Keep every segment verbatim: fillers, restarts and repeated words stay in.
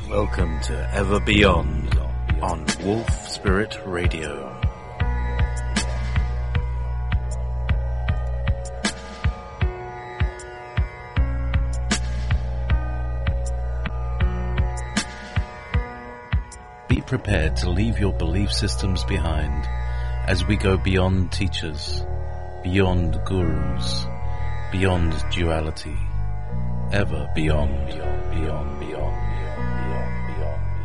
Welcome to Ever Beyond on Wolf Spirit Radio. Be prepared to leave your belief systems behind as we go beyond teachers, beyond gurus, beyond duality, ever beyond, beyond, beyond, beyond, beyond, beyond, beyond, beyond, beyond, beyond.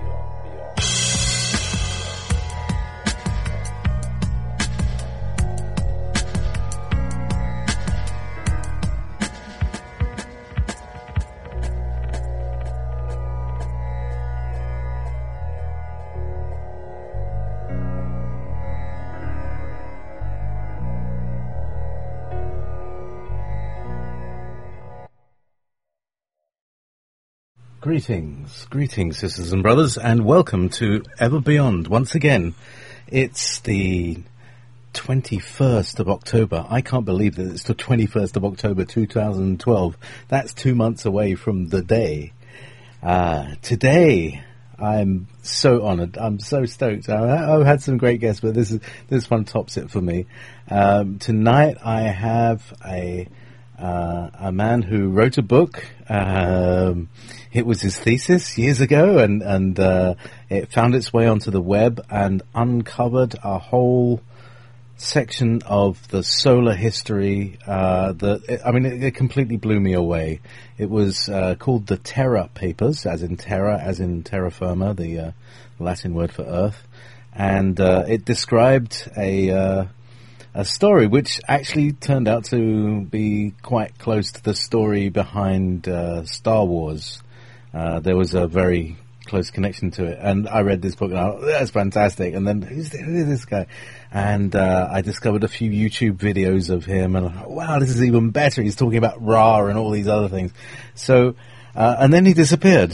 Greetings, greetings sisters and brothers, and welcome to Ever Beyond. Once again, it's the twenty-first of October. I can't believe that it's the twenty-first of October two thousand twelve. That's two months away from the day. Uh, today, I'm so honoured. I'm so stoked. I, I've had some great guests, but this is this one tops it for me. Um, tonight I have a uh, a man who wrote a book. Um, It was his thesis years ago, and, and uh, it found its way onto the web and uncovered a whole section of the solar history uh, that, it, I mean, it, it completely blew me away. It was uh, called the Terra Papers, as in Terra, as in terra firma, the uh, Latin word for Earth. And uh, it described a uh, a story which actually turned out to be quite close to the story behind uh, Star Wars. Uh, there was a very close connection to it, and I read this book and I thought, that's fantastic. And then, who's, who is this guy? And uh, I discovered a few YouTube videos of him, and I thought, wow, this is even better. He's talking about Ra and all these other things. So, uh, and then he disappeared.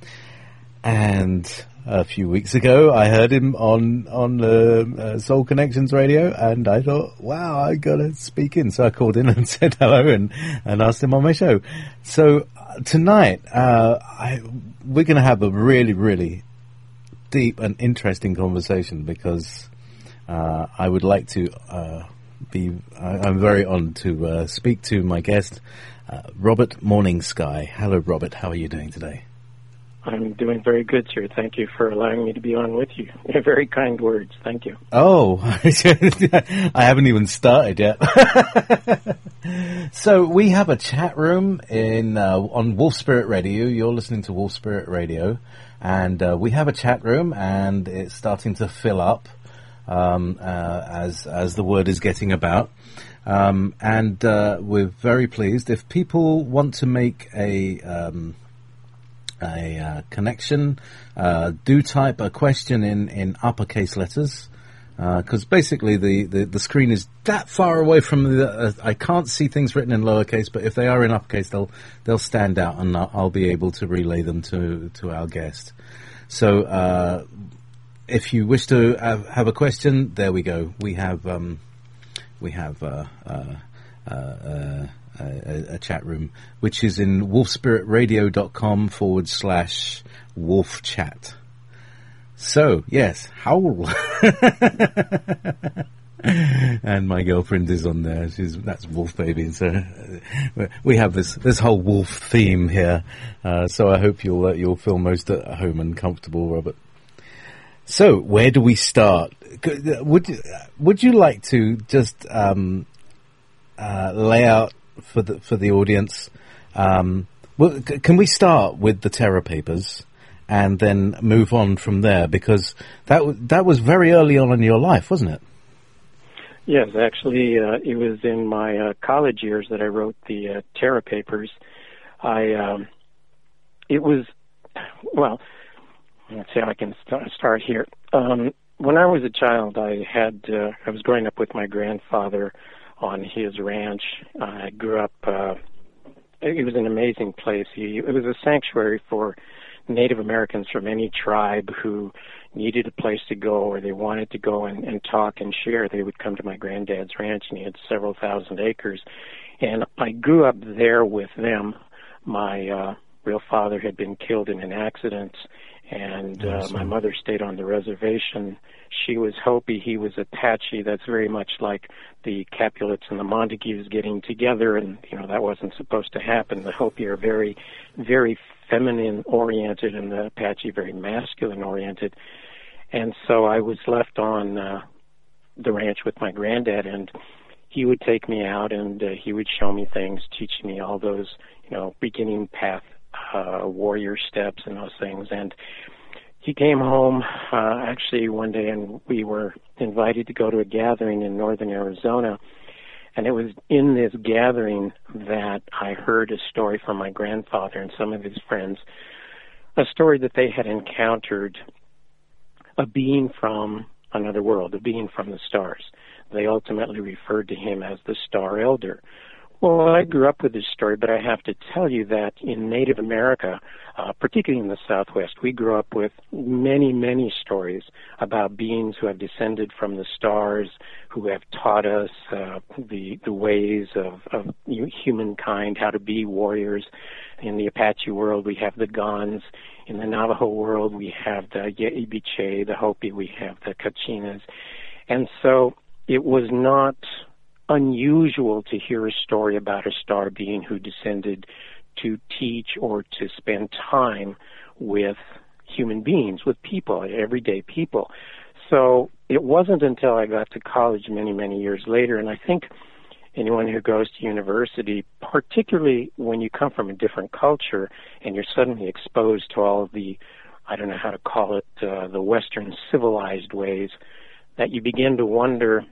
And a few weeks ago, I heard him on on uh, uh, Soul Connections radio, and I thought, wow, I gotta speak in. So I called in and said hello and, and asked him on my show. So tonight, uh, I, we're going to have a really, really deep and interesting conversation because uh, I would like to uh, be, I, I'm very honoured to uh, speak to my guest, uh, Robert Morningsky. Hello, Robert. How are you doing today? I'm doing very good, sir. Thank you for allowing me to be on with you. Very kind words. Thank you. Oh, I haven't even started yet. So we have a chat room in uh, on Wolf Spirit Radio. You're listening to Wolf Spirit Radio, and uh, we have a chat room, and it's starting to fill up um, uh, as as the word is getting about. Um, and uh, we're very pleased if people want to make a um, a uh, connection, uh, do type a question in, in uppercase letters, because uh, basically the, the, the screen is that far away from the, uh, I can't see things written in lowercase, but if they are in uppercase, they'll they'll stand out, and I'll, I'll be able to relay them to, to our guest. So uh, if you wish to have, have a question, there we go. We have um, we have uh, uh, uh, uh, A, a chat room, which is in wolfspiritradio.com forward slash wolf chat. So, yes, howl. And my girlfriend is on there. She's that's Wolf Baby. So uh, we have this this whole wolf theme here. Uh, so I hope you'll uh, you'll feel most at home and comfortable, Robert. So where do we start? Would you, would you like to just um, uh, lay out for the for the audience? Um, well, c- can we start with the Terra Papers and then move on from there? Because that w- that was very early on in your life, wasn't it? Yes, actually, uh, it was in my uh, college years that I wrote the uh, Terra Papers. I um, it was well. Let's see how I can st- start here. Um, when I was a child, I had uh, I was growing up with my grandfather on his ranch. I grew up, uh, it was an amazing place. He, it was a sanctuary for Native Americans from any tribe who needed a place to go or they wanted to go and, and talk and share. They would come to my granddad's ranch, and he had several thousand acres. And I grew up there with them. My uh, real father had been killed in an accident, and uh, my mother stayed on the reservation. She was Hopi, he was Apache. That's very much like the Capulets and the Montagues getting together, and, you know, that wasn't supposed to happen. The Hopi are very, very feminine-oriented, and the Apache very masculine-oriented. And so I was left on uh, the ranch with my granddad, and he would take me out, and uh, he would show me things, teach me all those, you know, beginning path uh, warrior steps and those things. And he came home uh, actually one day, and we were invited to go to a gathering in northern Arizona. And it was in this gathering that I heard a story from my grandfather and some of his friends, a story that they had encountered a being from another world, a being from the stars. They ultimately referred to him as the Star Elder. Well, I grew up with this story, but I have to tell you that in Native America, uh, particularly in the Southwest, we grew up with many, many stories about beings who have descended from the stars, who have taught us uh, the the ways of, of humankind, how to be warriors. In the Apache world, we have the Gons. In the Navajo world, we have the Ye'ibiche, the Hopi, we have the Kachinas. And so it was not unusual to hear a story about a star being who descended to teach or to spend time with human beings, with people, everyday people. So it wasn't until I got to college many, many years later, and I think anyone who goes to university, particularly when you come from a different culture and you're suddenly exposed to all of the, I don't know how to call it, uh, the Western civilized ways, that you begin to wonder,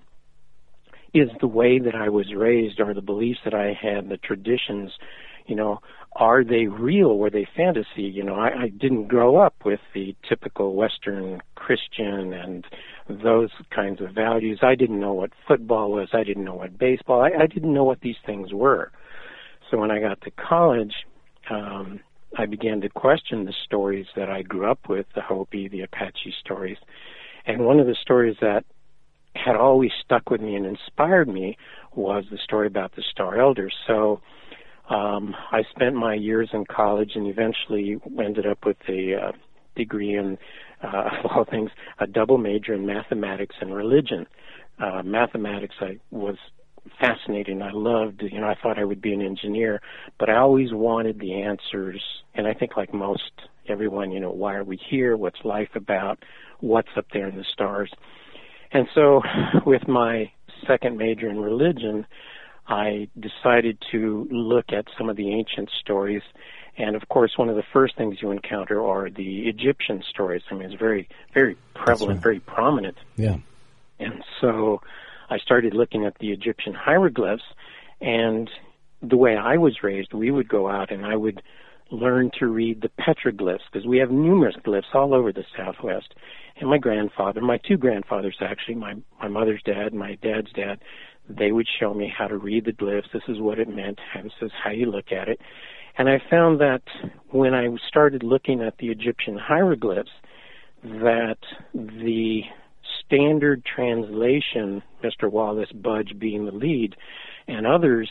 is the way that I was raised, or the beliefs that I had, the traditions, you know, are they real? Were they fantasy? You know, I, I didn't grow up with the typical Western Christian and those kinds of values. I didn't know what football was. I didn't know what baseball. I, I didn't know what these things were. So when I got to college, um, I began to question the stories that I grew up with, the Hopi, the Apache stories. And one of the stories that had always stuck with me and inspired me was the story about the Star Elder. So um, I spent my years in college and eventually ended up with a uh, degree in, uh, of all things, a double major in mathematics and religion. Uh, mathematics I was fascinating. I loved, you know, I thought I would be an engineer, but I always wanted the answers. And I think like most everyone, you know, why are we here? What's life about? What's up there in the stars? And so with my second major in religion, I decided to look at some of the ancient stories. And, of course, one of the first things you encounter are the Egyptian stories. I mean, it's very, very prevalent, right. Very prominent. Yeah. And so I started looking at the Egyptian hieroglyphs. And the way I was raised, we would go out and I would learn to read the petroglyphs, because we have numerous glyphs all over the Southwest. And my grandfather, my two grandfathers actually, my, my mother's dad, my dad's dad, they would show me how to read the glyphs. This is what it meant. This is how you look at it. And I found that when I started looking at the Egyptian hieroglyphs, that the standard translation, Mister Wallace Budge being the lead, and others,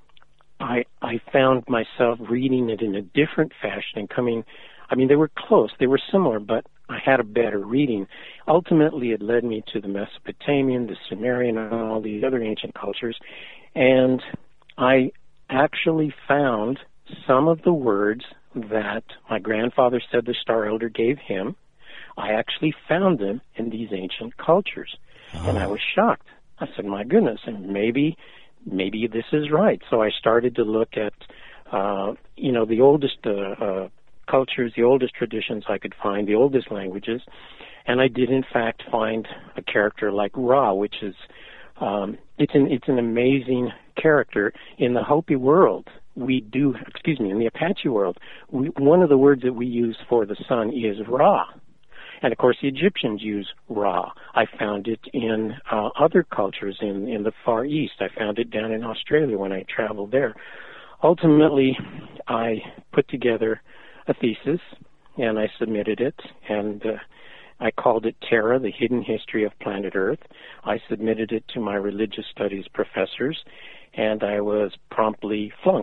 I I found myself reading it in a different fashion and coming, I mean, they were close, they were similar, but I had a better reading. Ultimately, it led me to the Mesopotamian, the Sumerian, and all these other ancient cultures, and I actually found some of the words that my grandfather said the Star Elder gave him. I actually found them in these ancient cultures, oh. and I was shocked. I said, my goodness, and maybe maybe this is right. So I started to look at, uh, you know, the oldest uh, uh, cultures, the oldest traditions I could find, the oldest languages, and I did, in fact, find a character like Ra, which is, um, it's an it's an amazing character. In the Hopi world, we do, excuse me, in the Apache world, we, one of the words that we use for the sun is Ra. And, of course, the Egyptians use Ra. I found it in uh, other cultures in, in the Far East. I found it down in Australia when I traveled there. Ultimately, I put together a thesis, and I submitted it, and uh, I called it Terra, the Hidden History of Planet Earth. I submitted it to my religious studies professors, and I was promptly flunked.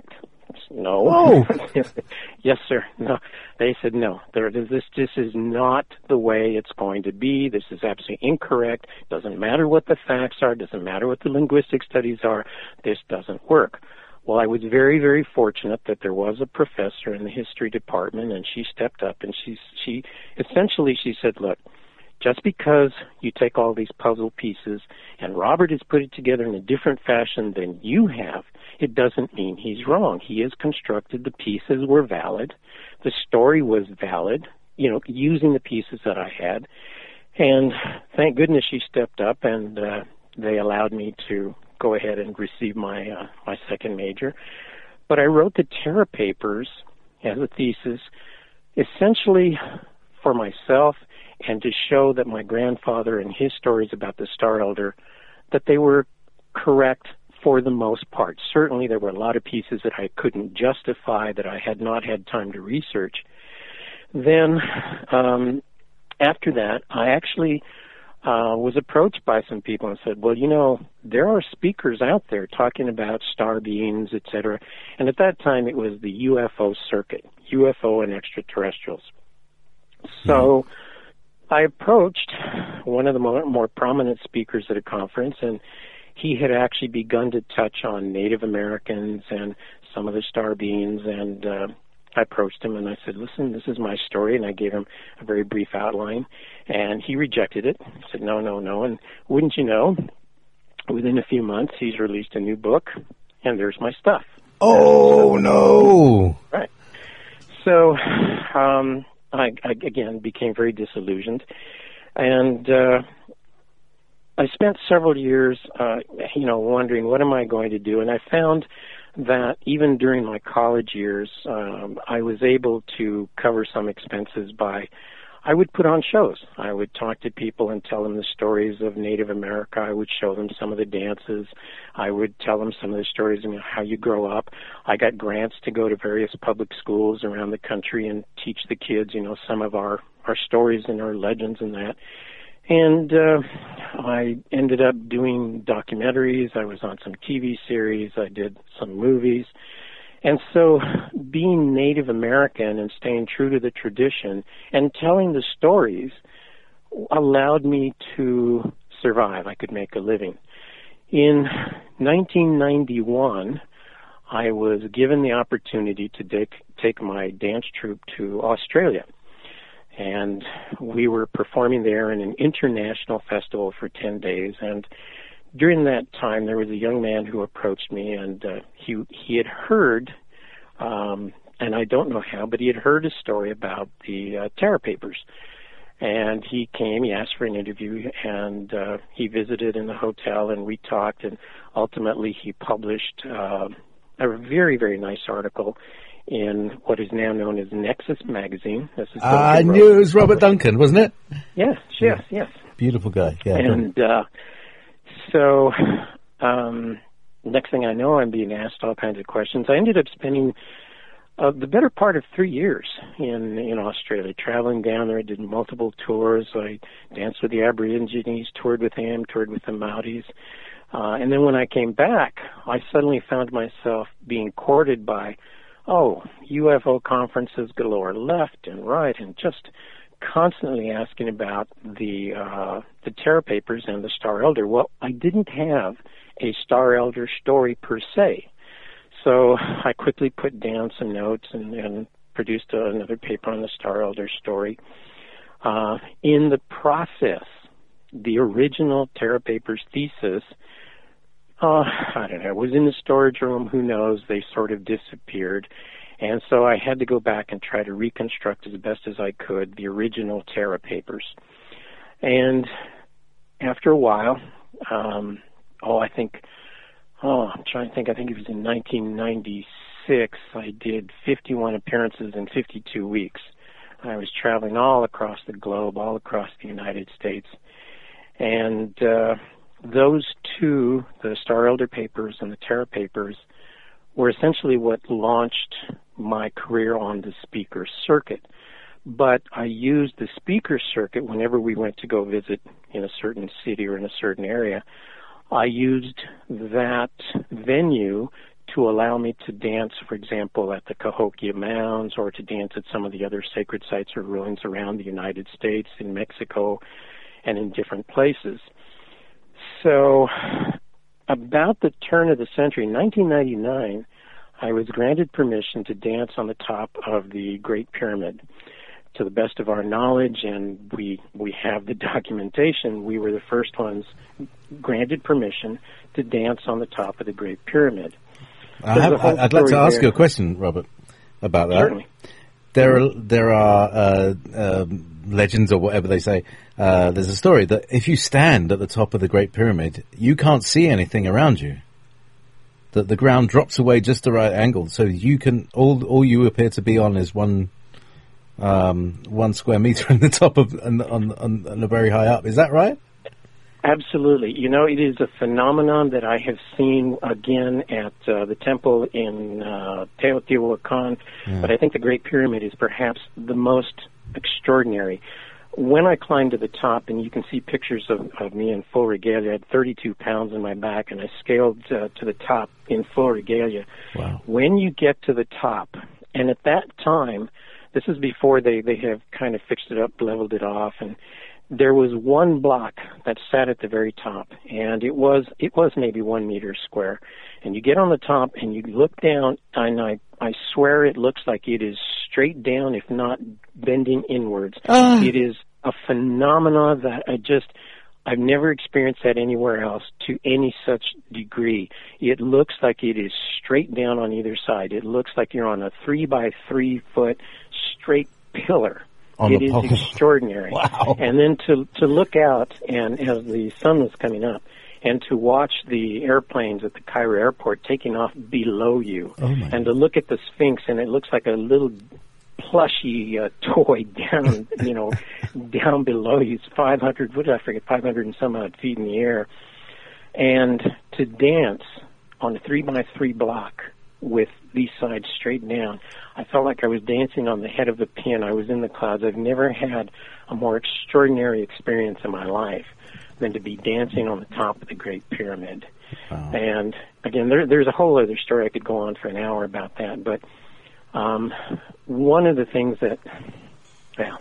No. Oh. Yes, sir. No. They said, no, there, this, this is not the way it's going to be. This is absolutely incorrect. Doesn't matter what the facts are. Doesn't matter what the linguistic studies are. This doesn't work. Well, I was very, very fortunate that there was a professor in the history department, and she stepped up, and she, she essentially, she said, look, just because you take all these puzzle pieces and Robert has put it together in a different fashion than you have, it doesn't mean he's wrong. He has constructed the pieces were valid. The story was valid, you know, using the pieces that I had. And thank goodness she stepped up, and uh, they allowed me to go ahead and receive my uh, my second major. But I wrote the Terra Papers as a thesis essentially for myself and to show that my grandfather and his stories about the Star Elder, that they were correct for the most part. Certainly there were a lot of pieces that I couldn't justify, that I had not had time to research. Then um, after that, I actually uh, was approached by some people and said, well, you know, there are speakers out there talking about star beings, et cetera. And at that time it was the U F O circuit, U F O and extraterrestrials. So I approached one of the more, more prominent speakers at a conference, and he had actually begun to touch on Native Americans and some of the star beings, and uh, I approached him and I said, listen, this is my story, and I gave him a very brief outline, and he rejected it. He said, no, no, no, and wouldn't you know, within a few months, he's released a new book, and there's my stuff. Oh, no! Right. So, um, I, I, again, became very disillusioned, and uh, I spent several years, uh, you know, wondering, what am I going to do? And I found that even during my college years, um, I was able to cover some expenses by, I would put on shows. I would talk to people and tell them the stories of Native America. I would show them some of the dances. I would tell them some of the stories of how you grow up. I got grants to go to various public schools around the country and teach the kids, you know, some of our, our stories and our legends and that. And uh, I ended up doing documentaries. I was on some T V series. I did some movies. And so being Native American and staying true to the tradition and telling the stories allowed me to survive. I could make a living. In nineteen ninety-one, I was given the opportunity to take, take my dance troupe to Australia. And we were performing there in an international festival for ten days. And during that time, there was a young man who approached me, and uh, he he had heard, um, and I don't know how, but he had heard a story about the uh, Terra Papers. And he came, he asked for an interview, and uh, he visited in the hotel, and we talked, and ultimately he published uh, a very, very nice article in what is now known as Nexus Magazine. This is I knew it was Robert Duncan, wasn't it? Yes, yes, yes. Beautiful guy, yeah. And uh, so, um, next thing I know, I'm being asked all kinds of questions. I ended up spending uh, the better part of three years in in Australia, traveling down there. I did multiple tours. I danced with the Aborigines, toured with them, toured with the Maoris. Uh, and then when I came back, I suddenly found myself being courted by Oh, U F O conferences galore, left and right, and just constantly asking about the uh, the Terra Papers and the Star Elder. Well, I didn't have a Star Elder story per se, so I quickly put down some notes and, and produced another paper on the Star Elder story. Uh, in the process, the original Terra Papers thesis, Uh, I don't know, it was in the storage room, who knows, they sort of disappeared. And so I had to go back and try to reconstruct as best as I could the original Terra Papers. And after a while, um, oh, I think, oh, I'm trying to think, I think it was in nineteen ninety-six, I did fifty-one appearances in fifty-two weeks. I was traveling all across the globe, all across the United States. And, uh, those two, the Star Elder Papers and the Terra Papers, were essentially what launched my career on the speaker circuit. But I used the speaker circuit whenever we went to go visit in a certain city or in a certain area. I used that venue to allow me to dance, for example, at the Cahokia Mounds or to dance at some of the other sacred sites or ruins around the United States, in Mexico, and in different places. So about the turn of the century, nineteen ninety-nine, I was granted permission to dance on the top of the Great Pyramid. To the best of our knowledge, and we we have the documentation, we were the first ones granted permission to dance on the top of the Great Pyramid. I have, I'd like to ask there. you a question, Robert, about that. Certainly. There are, there are uh, uh, legends, or whatever they say. Uh, there's a story that if you stand at the top of the Great Pyramid, you can't see anything around you. That the ground drops away just the right angle, so you can all all you appear to be on is one um, one square meter in the top of and on, on, on a very high up. Is that right? Absolutely. You know, it is a phenomenon that I have seen again at uh, the temple in uh, Teotihuacan, yeah. But I think the Great Pyramid is perhaps the most extraordinary. When I climbed to the top, and you can see pictures of, of me in full regalia, I had thirty-two pounds in my back, and I scaled uh, to the top in full regalia. Wow. When you get to the top, and at that time, this is before they, they have kind of fixed it up, leveled it off, and there was one block that sat at the very top, and it was it was maybe one meter square. And you get on the top, and you look down, and I, I swear it looks like it is straight down, if not bending inwards. Uh. It is a phenomenon that I just, I've never experienced that anywhere else to any such degree. It looks like it is straight down on either side. It looks like you're on a three by three foot straight pillar. On it is pole. Extraordinary. Wow. And then to to look out, and as the sun was coming up, and to watch the airplanes at the Cairo airport taking off below you, oh and to look at the Sphinx, and it looks like a little plushy uh, toy down, you know, down below you. It's five hundred, what did I forget, five hundred and some odd feet in the air. And to dance on a three by three block with these sides straight down, I felt like I was dancing on the head of the pin. I was in the clouds. I've never had a more extraordinary experience in my life than to be dancing on the top of the Great Pyramid. Wow. And again, there, there's a whole other story. I could go on for an hour about that. But um, one of the things that, well,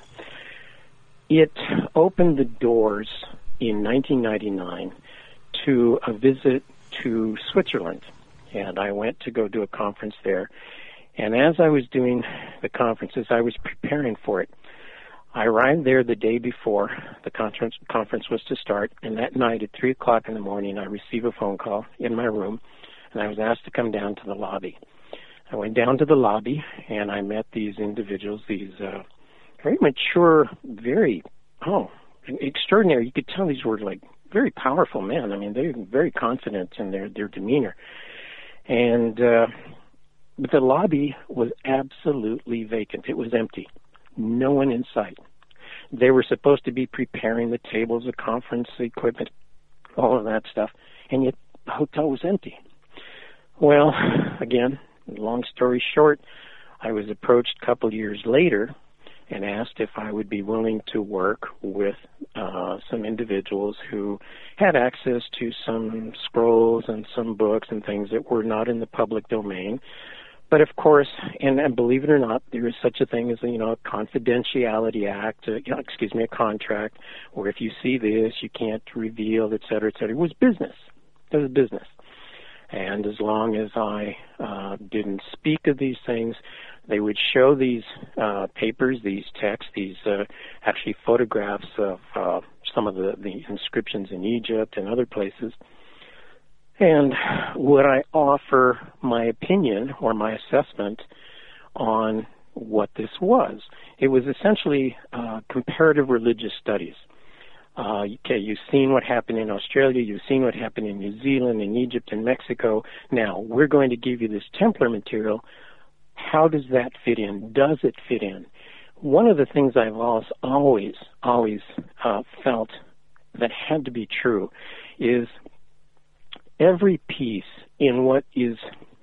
it opened the doors in nineteen ninety-nine to a visit to Switzerland. And I went to go do a conference there. And as I was doing the conferences, I was preparing for it. I arrived there the day before the conference conference was to start, and that night at three o'clock in the morning, I received a phone call in my room, and I was asked to come down to the lobby. I went down to the lobby, and I met these individuals, these uh, very mature, very, oh, extraordinary. You could tell these were like very powerful men. I mean, they were very confident in their, their demeanor. And uh, but the lobby was absolutely vacant. It was empty. No one in sight. They were supposed to be preparing the tables, the conference equipment, all of that stuff, and yet the hotel was empty. Well, again, long story short, I was approached a couple years later and asked if I would be willing to work with uh, some individuals who had access to some scrolls and some books and things that were not in the public domain. But of course, and, and believe it or not, there is such a thing as a, you know, a confidentiality act, uh, you know, excuse me, a contract, where if you see this, you can't reveal, et cetera, et cetera. It was business. It was business. And as long as I uh, didn't speak of these things, they would show these uh, papers, these texts, these uh, actually photographs of uh, some of the, the inscriptions in Egypt and other places. And would I offer my opinion or my assessment on what this was? It was essentially uh, comparative religious studies. Uh, okay, you've seen what happened in Australia, you've seen what happened in New Zealand, in Egypt, and Mexico. Now, we're going to give you this Templar material. How does that fit in? Does it fit in? One of the things I've always, always uh, felt that had to be true is every piece in what is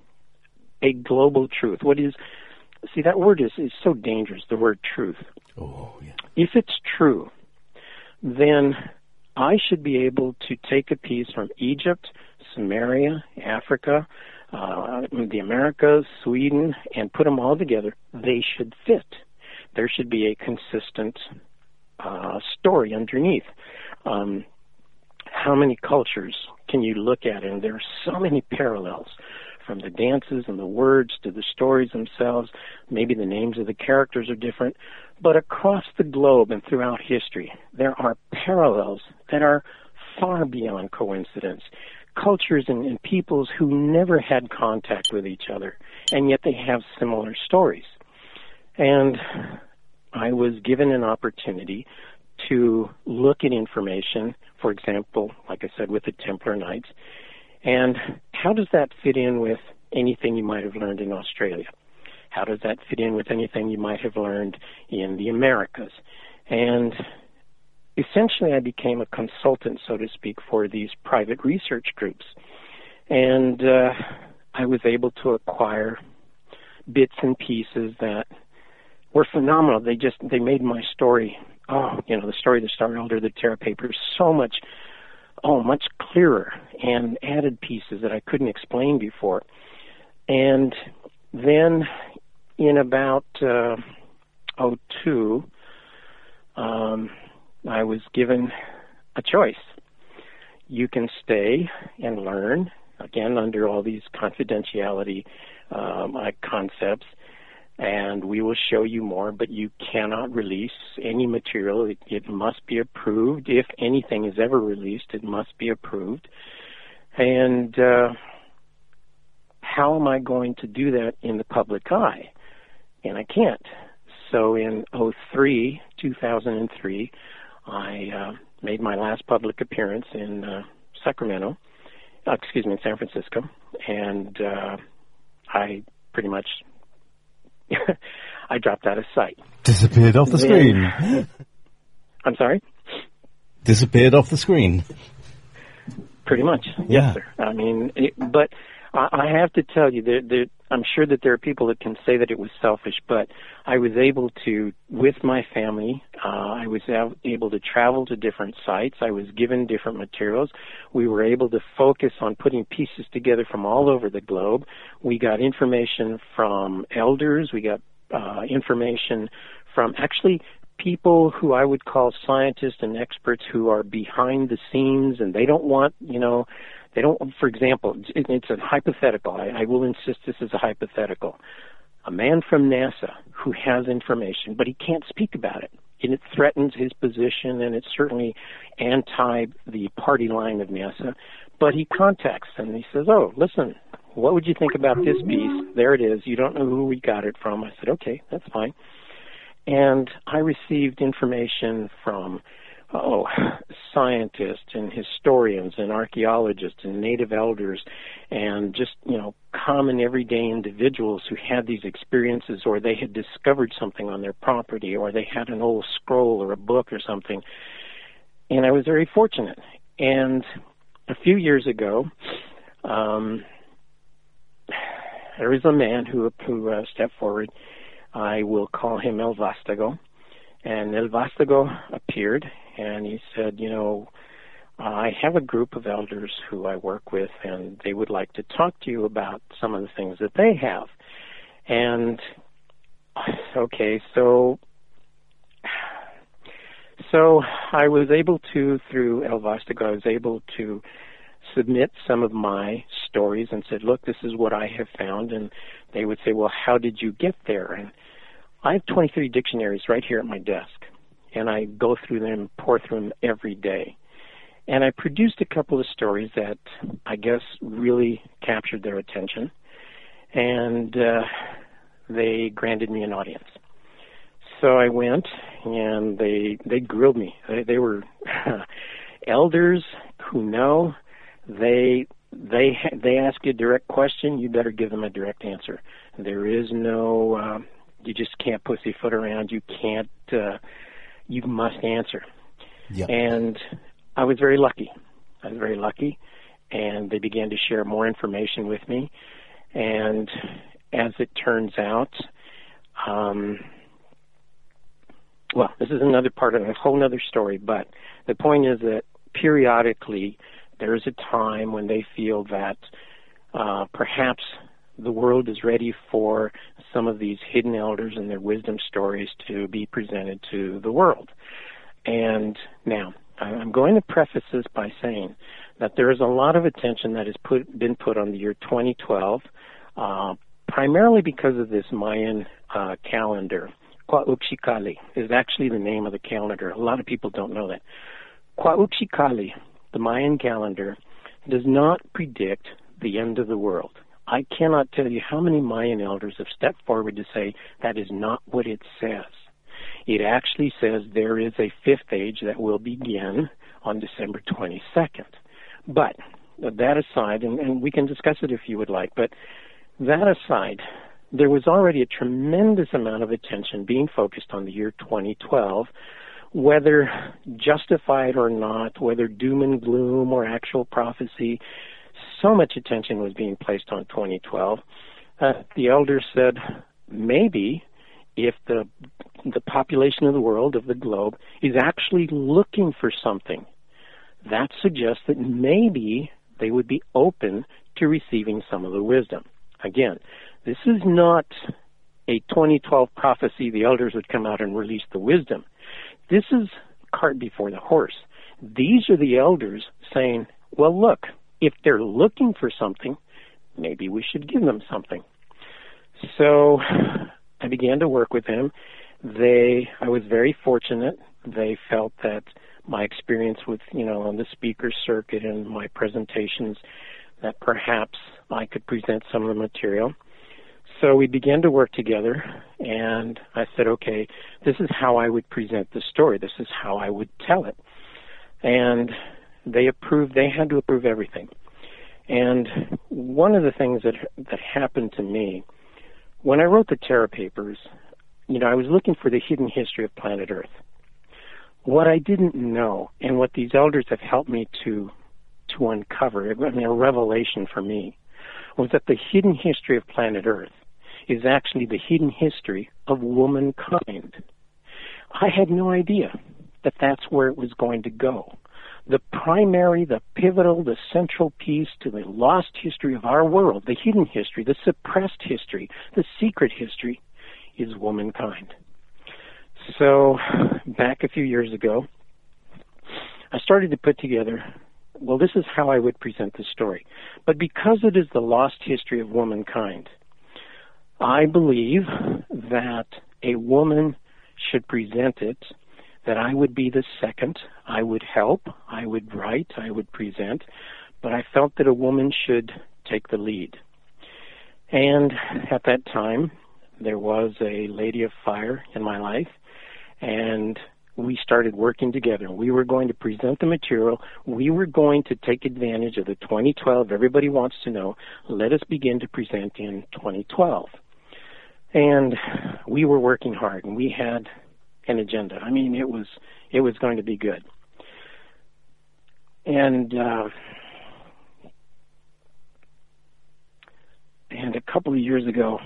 a global truth, what is, see, that word is, is so dangerous, the word truth. Oh, yeah. If it's true, then I should be able to take a piece from Egypt, Samaria, Africa, uh, the Americas, Sweden, and put them all together, they should fit. There should be a consistent uh, story underneath. Um, how many cultures can you look at? And there are so many parallels, from the dances and the words to the stories themselves. Maybe the names of the characters are different, but across the globe and throughout history, there are parallels that are far beyond coincidence. Cultures and, and peoples who never had contact with each other, and yet they have similar stories. And I was given an opportunity to look at information, for example, like I said, with the Templar Knights, and how does that fit in with anything you might have learned in Australia? How does that fit in with anything you might have learned in the Americas? And essentially, I became a consultant, so to speak, for these private research groups. And uh, I was able to acquire bits and pieces that were phenomenal. They just, they made my story, oh, you know, the story of the Star Elder, the Terra Papers, so much, oh, much clearer, and added pieces that I couldn't explain before. And then in about uh, oh two, um, I was given a choice. You can stay and learn, again, under all these confidentiality um, concepts, and we will show you more, but you cannot release any material. It, it must be approved. If anything is ever released, it must be approved. And uh, how am I going to do that in the public eye? And I can't. So in oh three, two thousand three, I uh, made my last public appearance in uh, Sacramento, uh, excuse me, in San Francisco, and uh, I pretty much I dropped out of sight. Disappeared off the then, screen. I'm sorry? Disappeared off the screen. Pretty much, Yeah. yes, sir. I mean, it, but I, I have to tell you that, that I'm sure that there are people that can say that it was selfish, but I was able to, with my family, uh, I was able to travel to different sites. I was given different materials. We were able to focus on putting pieces together from all over the globe. We got information from elders. We got uh, information from actually people who I would call scientists and experts who are behind the scenes, and they don't want, you know, they don't, for example, it, it's a hypothetical. I, I will insist this is a hypothetical. A man from NASA who has information, but he can't speak about it, and it threatens his position, and it's certainly anti the party line of NASA, but he contacts and he says, oh, listen, what would you think about this piece? There it is. You don't know who we got it from. I said, okay, that's fine. And I received information from, oh, scientists and historians and archaeologists and native elders and just, you know, common everyday individuals who had these experiences, or they had discovered something on their property, or they had an old scroll or a book or something. And I was very fortunate. And a few years ago, um, there was a man who, who uh, stepped forward. I will call him El Vastago. And El Vastago appeared, and he said, you know, I have a group of elders who I work with, and they would like to talk to you about some of the things that they have. And, okay, so so I was able to, through El Vastago, I was able to submit some of my stories and said, look, this is what I have found. And they would say, well, how did you get there? And I have twenty-three dictionaries right here at my desk, and I go through them, pour through them every day. And I produced a couple of stories that I guess really captured their attention, and uh, they granted me an audience. So I went, and they they grilled me. They, they were elders who know. They they they ask you a direct question, you better give them a direct answer. There is no, uh, you just can't pussyfoot around. You can't, uh, you must answer. Yep. And I was very lucky. I was very lucky, and they began to share more information with me. And as it turns out, um, well, this is another part of a whole other story, but the point is that periodically there is a time when they feel that uh, perhaps the world is ready for some of these hidden elders and their wisdom stories to be presented to the world. And now, I'm going to preface this by saying that there is a lot of attention that has put, been put on the year twenty twelve, uh, primarily because of this Mayan uh, calendar. Cuauhxicalli is actually the name of the calendar. A lot of people don't know that. Cuauhxicalli, the Mayan calendar, does not predict the end of the world. I cannot tell you how many Mayan elders have stepped forward to say that is not what it says. It actually says there is a fifth age that will begin on December twenty-second. But that aside, and, and we can discuss it if you would like, but that aside, there was already a tremendous amount of attention being focused on the year twenty twelve, whether justified or not, whether doom and gloom or actual prophecy. So much attention was being placed on twenty twelve. Uh, the elders said, maybe if the the population of the world, of the globe, is actually looking for something, that suggests that maybe they would be open to receiving some of the wisdom. Again, this is not a twenty twelve prophecy, the elders would come out and release the wisdom. This is cart before the horse. These are the elders saying, well, look, if they're looking for something, maybe we should give them something. So I began to work with them. They, I was very fortunate. They felt that my experience with, you know, on the speaker circuit and my presentations, that perhaps I could present some of the material. So we began to work together, and I said, okay, this is how I would present the story. This is how I would tell it. And they approved, they had to approve everything. And one of the things that that happened to me, when I wrote the Terra Papers, you know, I was looking for the hidden history of planet Earth. What I didn't know, and what these elders have helped me to to uncover, I mean, a revelation for me, was that the hidden history of planet Earth is actually the hidden history of womankind. I had no idea that that's where it was going to go. The primary, the pivotal, the central piece to the lost history of our world, the hidden history, the suppressed history, the secret history, is womankind. So, back a few years ago, I started to put together, well, this is how I would present the story. But because it is the lost history of womankind, I believe that a woman should present it, that I would be the second. I would help, I would write, I would present, but I felt that a woman should take the lead. And at that time, there was a lady of fire in my life, and we started working together. We were going to present the material. We were going to take advantage of the twenty twelve. Everybody wants to know. Let us begin to present in twenty twelve. And we were working hard, and we had an agenda. I mean, it was it was going to be good. And uh, and a couple of years ago,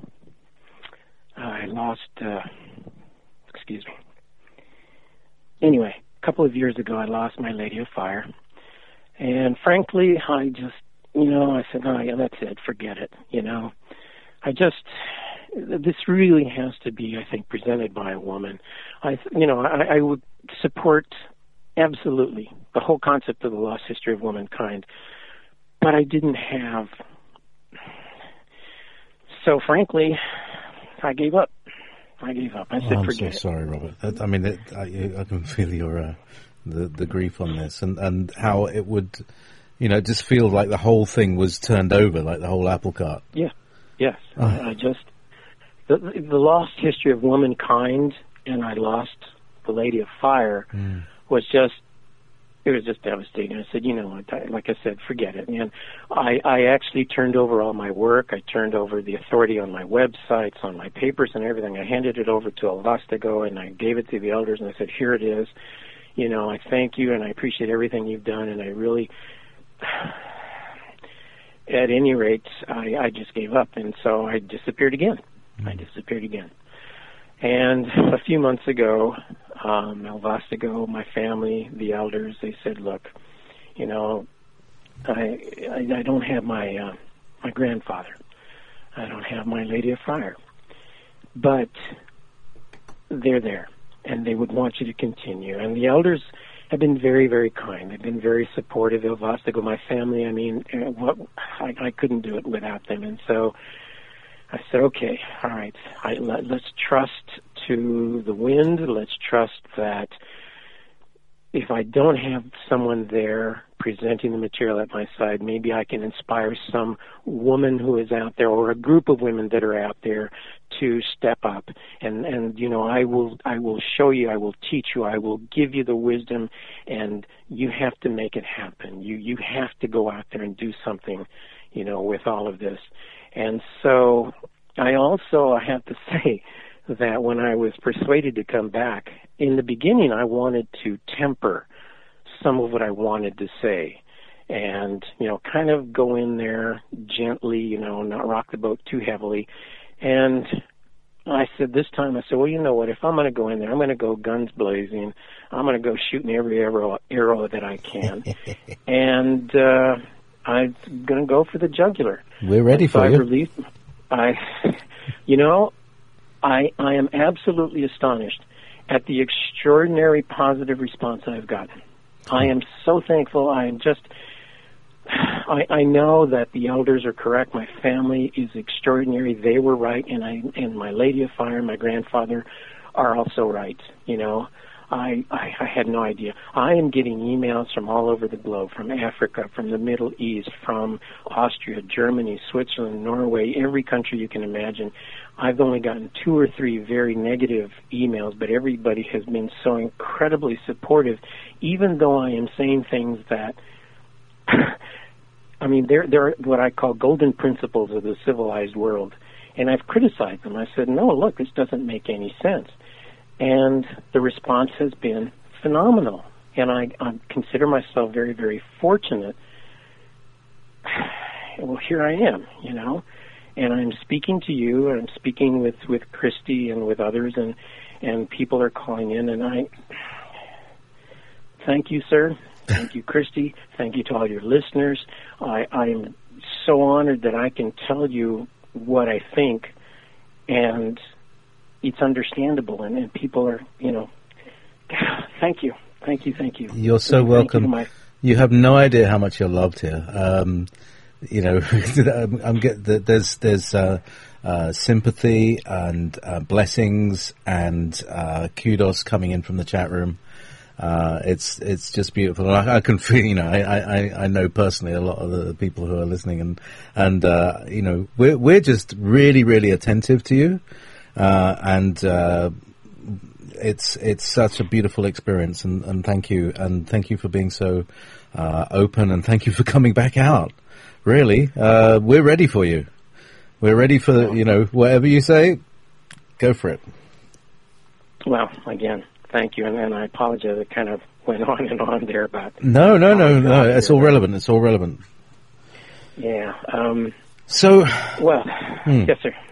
I lost. Uh, excuse me. Anyway, a couple of years ago, I lost my Lady of Fire, and frankly, I just, you know, I said, "Oh, yeah, that's it. Forget it." You know, I just. This really has to be, I think, presented by a woman. I, you know, I, I would support absolutely the whole concept of the lost history of womankind, but I didn't have. So, frankly, I gave up. I gave up. I said, oh, I'm forget so it. sorry, Robert. That, I mean, it, I, I can feel your uh, the the grief on this, and and how it would, you know, just feel like the whole thing was turned over, like the whole apple cart. Yeah. Yes. Oh. I, I just. The, the lost history of womankind, and I lost the Lady of Fire, mm. was just, it was just devastating. I said, you know, like I said, forget it. And I, I actually turned over all my work. I turned over the authority on my websites, on my papers and everything. I handed it over to El Vastigo, and I gave it to the elders, and I said, here it is. You know, I thank you, and I appreciate everything you've done, and I really... At any rate, I, I just gave up, and so I disappeared again. I disappeared again. And a few months ago, um, El Vastigo, my family, the elders, they said, look, you know, I I, I don't have my uh, my grandfather. I don't have my Lady of Fire. But they're there, and they would want you to continue. And the elders have been very, very kind. They've been very supportive of us. They go, my family, I mean, what, I, I couldn't do it without them. And so I said, okay, all right, I, let, let's trust to the wind. Let's trust that if I don't have someone there presenting the material at my side, maybe I can inspire some woman who is out there or a group of women that are out there to step up. And, and you know, I will I will show you, I will teach you, I will give you the wisdom, and you have to make it happen. You you have to go out there and do something, you know, with all of this. And so I also I have to say that when I was persuaded to come back, in the beginning I wanted to temper some of what I wanted to say and, you know, kind of go in there gently, you know, not rock the boat too heavily. And I said this time, I said, well, you know what, if I'm going to go in there, I'm going to go guns blazing. I'm going to go shooting every arrow, arrow that I can. and uh, I'm going to go for the jugular. We're ready for so you. I released, I, you know, I, I am absolutely astonished at the extraordinary positive response I've gotten. I am so thankful. I am just, I, I know that the elders are correct. My family is extraordinary. They were right, and I and my Lady of Fire and my grandfather are also right. You know, I, I, I had no idea. I am getting emails from all over the globe, from Africa, from the Middle East, from Austria, Germany, Switzerland, Norway, every country you can imagine. I've only gotten two or three very negative emails, but everybody has been so incredibly supportive, even though I am saying things that, I mean, they're, they're what I call golden principles of the civilized world. And I've criticized them. I said, no, look, this doesn't make any sense. And the response has been phenomenal. And I, I consider myself very, very fortunate. Well, here I am, you know. And I'm speaking to you, and I'm speaking with, with Christy and with others, and, and people are calling in, and I thank you, sir. Thank you, Christy. Thank you to all your listeners. I, I'm so honored that I can tell you what I think, and it's understandable, and, and people are, you know, thank you. Thank you, thank you. You're so thank welcome. You, my... you have no idea how much you're loved here. Um, You know, I'm, I'm get there's there's uh, uh, sympathy and uh, blessings and uh, kudos coming in from the chat room. Uh, it's it's just beautiful. I, I can feel, you know, I, I, I know personally a lot of the people who are listening, and and uh, you know, we're we're just really really attentive to you, uh, and uh, it's it's such a beautiful experience, and, and thank you, and thank you for being so uh, open, and thank you for coming back out. Really, uh, we're ready for you. We're ready for, you know, whatever you say, go for it. Well, again, thank you, and, and I apologize. It kind of went on and on there about... No, no, no, no, it's all relevant. It's all relevant. Yeah. Um, so... Well, hmm. Yes, sir.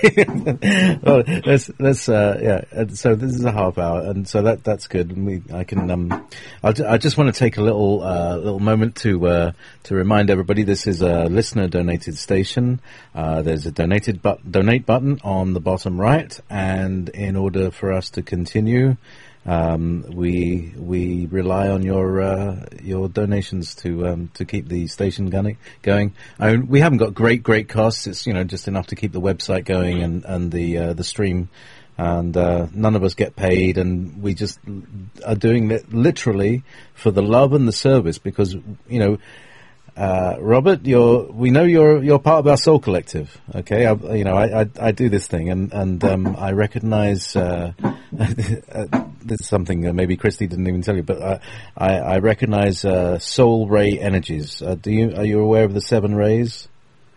Well, let's let's uh, yeah. So this is a half hour, and so that that's good. And we, I can um, I'll, I just want to take a little uh, little moment to uh, to remind everybody this is a listener donated station. Uh, there's a donated but donate button on the bottom right, and in order for us to continue, um, we we rely on your uh, your donations to um, to keep the station going. Going, I mean, we haven't got great great costs. It's, you know, just enough to keep the website going and and the uh, the stream, and uh, none of us get paid, and we just are doing it literally for the love and the service, because, you know. Uh, Robert, you're, we know you're, you're part of our soul collective. Okay. I, you know, I, I, I do this thing, and, and, um, I recognize, uh, this is something that maybe Christy didn't even tell you, but, uh, I, I recognize, uh, soul ray energies. Uh, do you, are you aware of the seven rays?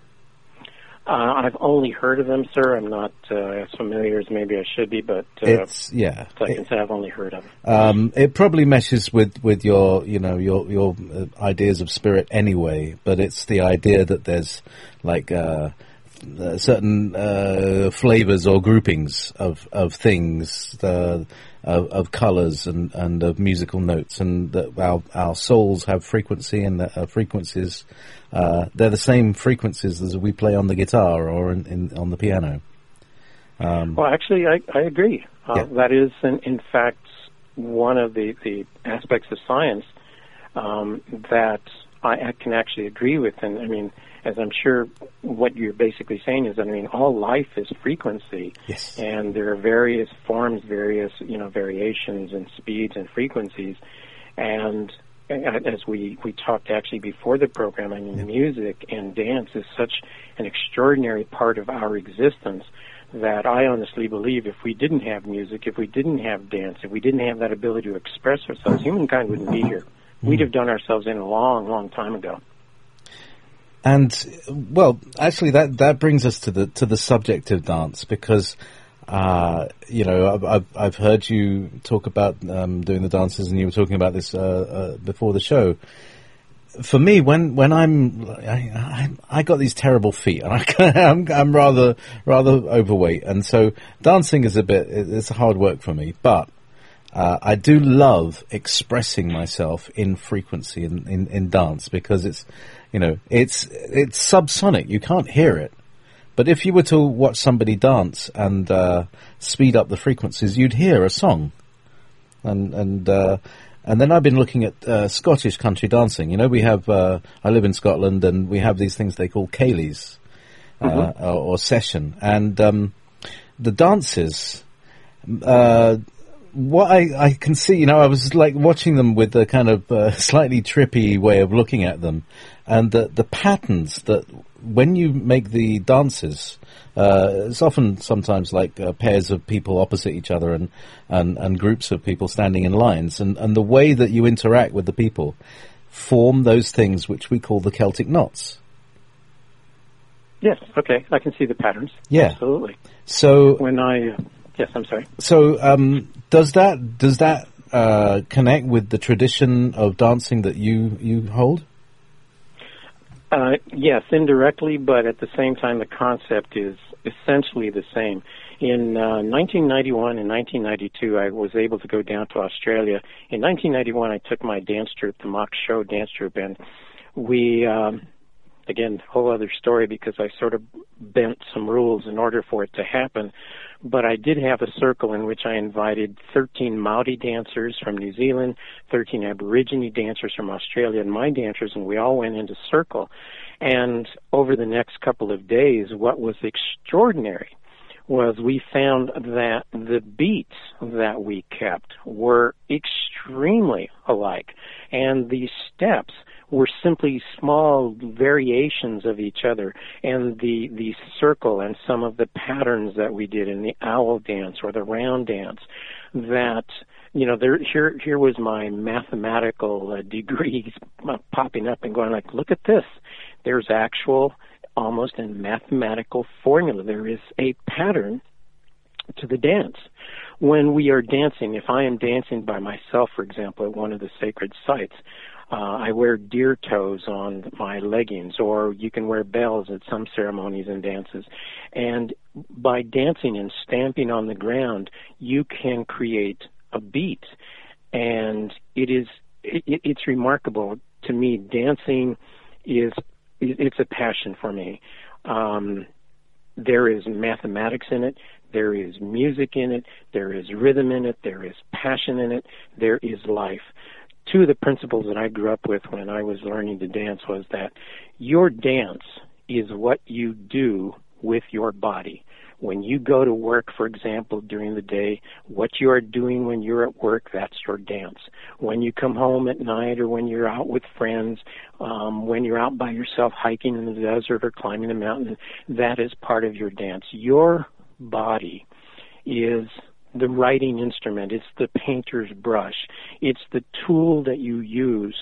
Uh, I've only heard of them, sir. I'm not uh, as familiar as maybe I should be, but uh, it's yeah. So I can say I've only heard of them. Um, it probably meshes with, with your you know your your uh, ideas of spirit anyway, but it's the idea that there's like uh, uh, certain uh, flavors or groupings of of things. Uh, of, of colours and, and of musical notes, and that our our souls have frequency, and that our frequencies uh, they're the same frequencies as we play on the guitar or in, in on the piano. Um, well, actually, I, I agree. Uh, yeah. That is, in, in fact, one of the, the aspects of science um, that I, I can actually agree with. And I mean, as I'm sure what you're basically saying is, I mean, all life is frequency. Yes. And there are various forms, various, you know, variations and speeds and frequencies. And as we, we talked actually before the program, I mean, yeah. music and dance is such an extraordinary part of our existence that I honestly believe if we didn't have music, if we didn't have dance, if we didn't have that ability to express ourselves, humankind wouldn't be here. Mm. We'd have done ourselves in a long, long time ago. And, well, actually that, that brings us to the to the subject of dance, because, uh, you know, I've, I've, I've heard you talk about um, doing the dances, and you were talking about this uh, uh, before the show. For me, when when I'm, I, I, I got these terrible feet, and I, I'm, I'm rather rather overweight, and so dancing is a bit, it's hard work for me. But uh, I do love expressing myself in frequency in, in, in dance, because it's, you know, it's it's subsonic. You can't hear it, but if you were to watch somebody dance and uh, speed up the frequencies, you'd hear a song, and and. Uh, And then I've been looking at uh, Scottish country dancing. You know, we have, uh, I live in Scotland, and we have these things they call ceilidhs, uh, mm-hmm. or, or session. And um, the dances, uh, what I, I can see, you know, I was like watching them with a kind of uh, slightly trippy way of looking at them. And the, the patterns that, when you make the dances, uh, it's often sometimes like uh, pairs of people opposite each other, and, and, and groups of people standing in lines, and, and the way that you interact with the people form those things which we call the Celtic knots. Yes, okay, I can see the patterns. Yeah. Absolutely. So when I, uh, yes, I'm sorry. So um, does that, does that uh, connect with the tradition of dancing that you, you hold? Uh, yes, indirectly, but at the same time, the concept is essentially the same. In uh, nineteen ninety-one and nineteen ninety-two, I was able to go down to Australia. In nineteen ninety-one, I took my dance troupe, the Mock Show dance troupe, and we, um, again, whole other story, because I sort of bent some rules in order for it to happen. But I did have a circle in which I invited thirteen Maori dancers from New Zealand, thirteen Aborigine dancers from Australia, and my dancers, and we all went into circle. And over the next couple of days, what was extraordinary was we found that the beats that we kept were extremely alike, and the steps were simply small variations of each other, and the the circle and some of the patterns that we did in the owl dance or the round dance, that, you know, there here here was my mathematical uh, degrees popping up and going like, look at this. There's actual, almost a mathematical formula. There is a pattern to the dance. When we are dancing, if I am dancing by myself, for example, at one of the sacred sites, Uh, I wear deer toes on my leggings, or you can wear bells at some ceremonies and dances. And by dancing and stamping on the ground, you can create a beat. And it is, it, it's remarkable to me. Dancing is, it's a passion for me. Um, there is mathematics in it. There is music in it. There is rhythm in it. There is passion in it. There is life. Two of the principles that I grew up with when I was learning to dance was that your dance is what you do with your body. When you go to work, for example, during the day, what you are doing when you're at work, that's your dance. When you come home at night, or when you're out with friends, um, when you're out by yourself hiking in the desert or climbing a mountain, that is part of your dance. Your body is the writing instrument. It's the painter's brush. It's the tool that you use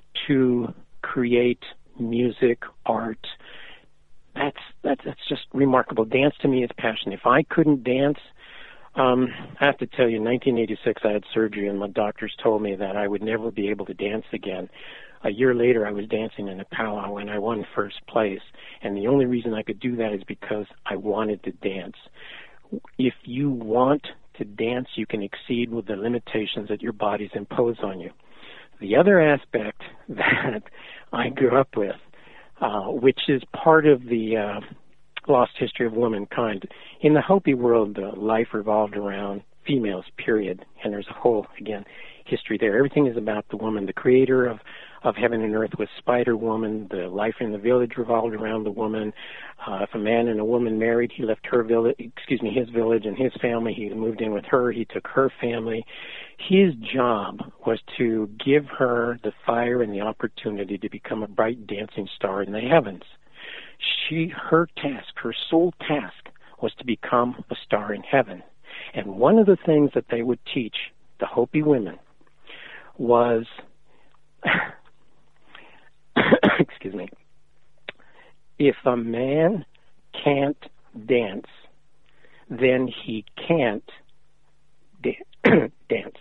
to create music, art. That's that's that's just remarkable. Dance to me is passion. If I couldn't dance, um, I have to tell you, in nineteen eighty-six I had surgery, and my doctors told me that I would never be able to dance again. A year later, I was dancing in a powwow, and I won first place. And the only reason I could do that is because I wanted to dance. If you want to dance, you can exceed with the limitations that your bodies impose on you. The other aspect that I grew up with, uh, which is part of the uh, lost history of womankind, in the Hopi world, uh, life revolved around females, period. And there's a whole, again, history there. Everything is about the woman. The creator of, of heaven and earth was Spider-Woman. The life in the village revolved around the woman. Uh, if a man and a woman married, he left her village, excuse me, his village and his family. He moved in with her. He took her family. His job was to give her the fire and the opportunity to become a bright dancing star in the heavens. She, her task, her sole task was to become a star in heaven. And one of the things that they would teach the Hopi women was, excuse me, if a man can't dance, then he can't da- dance.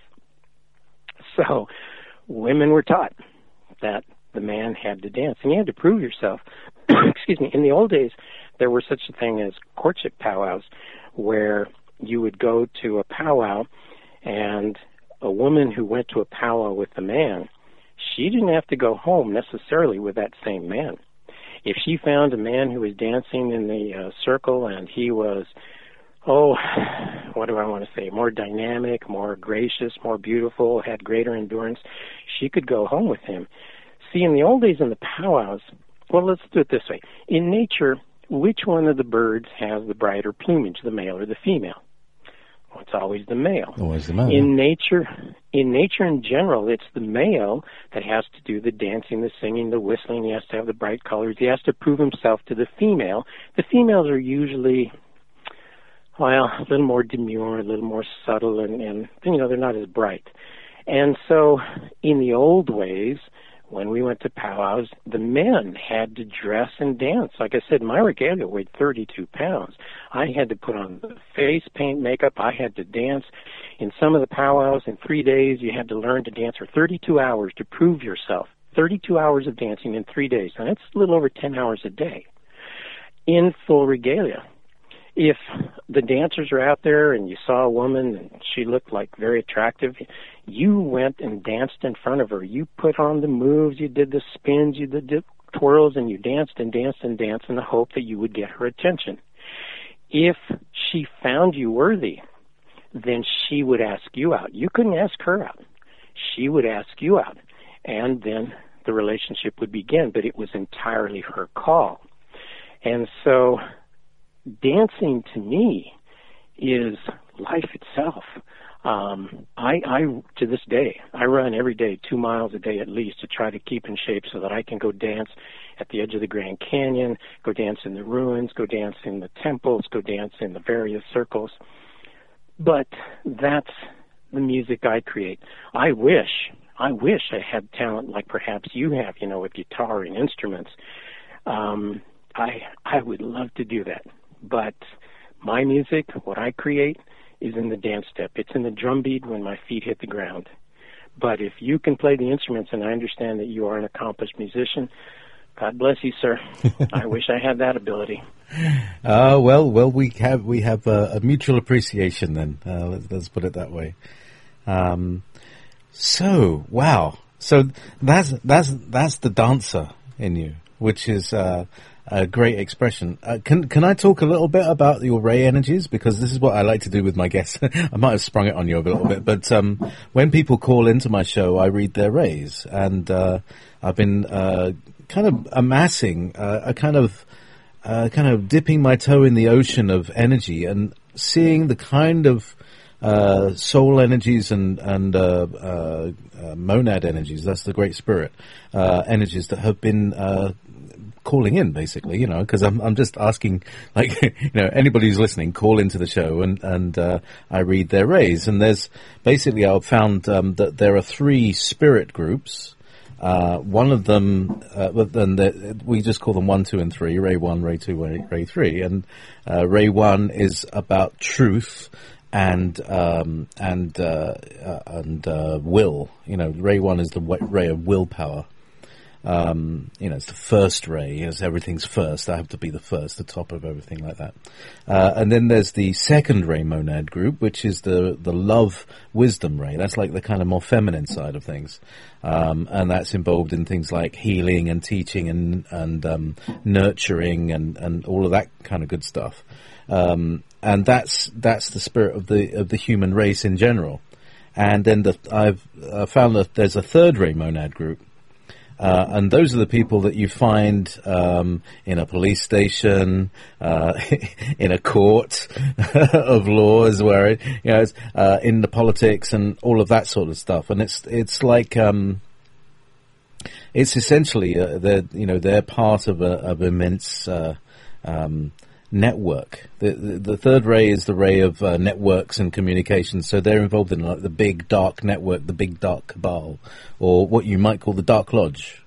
So women were taught that the man had to dance, and you had to prove yourself. Excuse me. In the old days, there were such a thing as courtship powwows, where you would go to a powwow, and a woman who went to a powwow with a man, she didn't have to go home necessarily with that same man. If she found a man who was dancing in the uh, circle and he was, oh, what do I want to say, more dynamic, more gracious, more beautiful, had greater endurance, she could go home with him. See, in the old days in the powwows, well, let's do it this way. In nature, which one of the birds has the brighter plumage, the male or the female? Well, it's always the male. Always the male. In nature, in nature in general, it's the male that has to do the dancing, the singing, the whistling. He has to have the bright colors. He has to prove himself to the female. The females are usually, well, a little more demure, a little more subtle, and, and you know, they're not as bright. And so in the old ways, when we went to powwows, the men had to dress and dance. Like I said, my regalia weighed thirty-two pounds. I had to put on the face paint, makeup. I had to dance. In some of the powwows, in three days, you had to learn to dance for thirty-two hours to prove yourself. thirty-two hours of dancing in three days. And that's a little over ten hours a day in full regalia. If the dancers are out there and you saw a woman and she looked like very attractive, you went and danced in front of her. You put on the moves, you did the spins, you did the twirls, and you danced and danced and danced in the hope that you would get her attention. If she found you worthy, then she would ask you out. You couldn't ask her out. She would ask you out, and then the relationship would begin, but it was entirely her call. And so dancing to me is life itself. Um, I, I, to this day, I run every day two miles a day at least to try to keep in shape so that I can go dance at the edge of the Grand Canyon, go dance in the ruins, go dance in the temples, go dance in the various circles. But that's the music I create. I wish, I wish I had talent like perhaps you have, you know, with guitar and instruments. Um, I, I would love to do that. But my music, what I create, is in the dance step. It's in the drum beat when my feet hit the ground. But if you can play the instruments, and I understand that you are an accomplished musician, God bless you, sir. I wish I had that ability. Uh, well, well, we have we have a, a mutual appreciation then. Uh, let's, let's put it that way. Um, so, wow. So that's that's that's the dancer in you, which is uh, a great expression. Uh, can can I talk a little bit about your Ray energies? Because this is what I like to do with my guests. I might have sprung it on you a little bit, but um, when people call into my show, I read their Rays, and uh, I've been uh, kind of amassing uh, a kind of uh, kind of dipping my toe in the ocean of energy and seeing the kind of uh, soul energies and and uh, uh, uh, monad energies. That's the Great Spirit uh, energies that have been Uh, calling in, basically, you know, because I'm I'm just asking, like, you know, anybody who's listening, call into the show, and and uh, I read their rays. And there's basically, I've found um, that there are three spirit groups. Uh, one of them, uh, then the, we just call them one, two, and three. Ray one, Ray two, Ray, Ray three, and uh, Ray one is about truth and um, and uh, uh, and uh, will. You know, Ray one is the ray of willpower. Um, you know, it's the first ray, as everything's first. I have to be the first, the top of everything like that. Uh, and then there's the second ray monad group, which is the, the love wisdom ray. That's like the kind of more feminine side of things. Um, and that's involved in things like healing and teaching and, and, um, nurturing and, and all of that kind of good stuff. Um, and that's, that's the spirit of the, of the human race in general. And then the, I've uh, found that there's a third ray monad group. Uh, and those are the people that you find um, in a police station, uh, in a court of laws, where it, you know, it's, uh, in the politics and all of that sort of stuff. And it's it's like um, it's essentially uh, they're you know they're part of a of immense uh, um, network. The, the the third ray is the ray of uh, networks and communications. So they're involved in like the big dark network, the big dark cabal, or what you might call the Dark Lodge.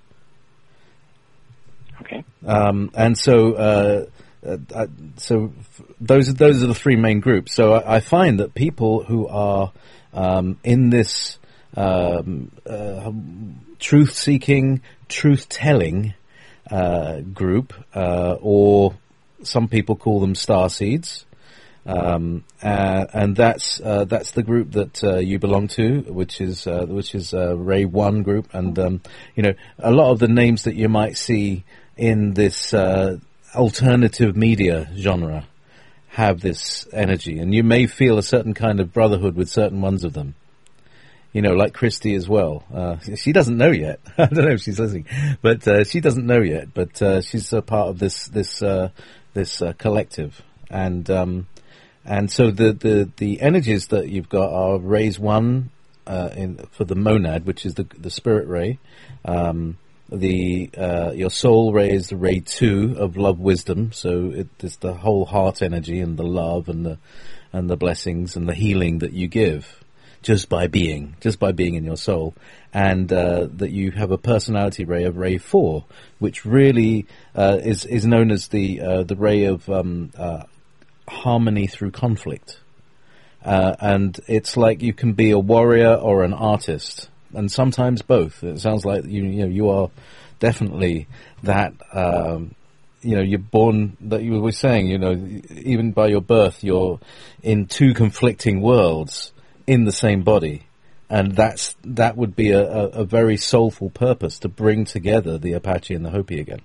Okay. Um, and so, uh, uh, so f- those are those are the three main groups. So I, I find that people who are um, in this um, uh, truth-seeking, truth-telling uh, group, uh, or some people call them starseeds. Um, uh, and that's uh, that's the group that uh, you belong to, which is uh, which is uh, Ray One group, and um, you know a lot of the names that you might see in this uh, alternative media genre have this energy, and you may feel a certain kind of brotherhood with certain ones of them. You know, like Christy as well. Uh, she doesn't know yet. I don't know if she's listening, but uh, she doesn't know yet. But uh, she's a part of this this uh, this uh, collective, and. Um, And so the, the, the energies that you've got are rays one uh, in, for the monad, which is the the spirit ray. Um, the uh, your soul ray is the ray two of love wisdom. So it is the whole heart energy and the love and the and the blessings and the healing that you give just by being, just by being in your soul. And uh, that you have a personality ray of ray four, which really uh, is is known as the uh, the ray of um, uh, harmony through conflict, uh, and it's like you can be a warrior or an artist, and sometimes both. It sounds like you you know you are definitely that. Um, you know, you're born that you were saying. You know, even by your birth, you're in two conflicting worlds in the same body, and that's that would be a, a, a very soulful purpose to bring together the Apache and the Hopi again.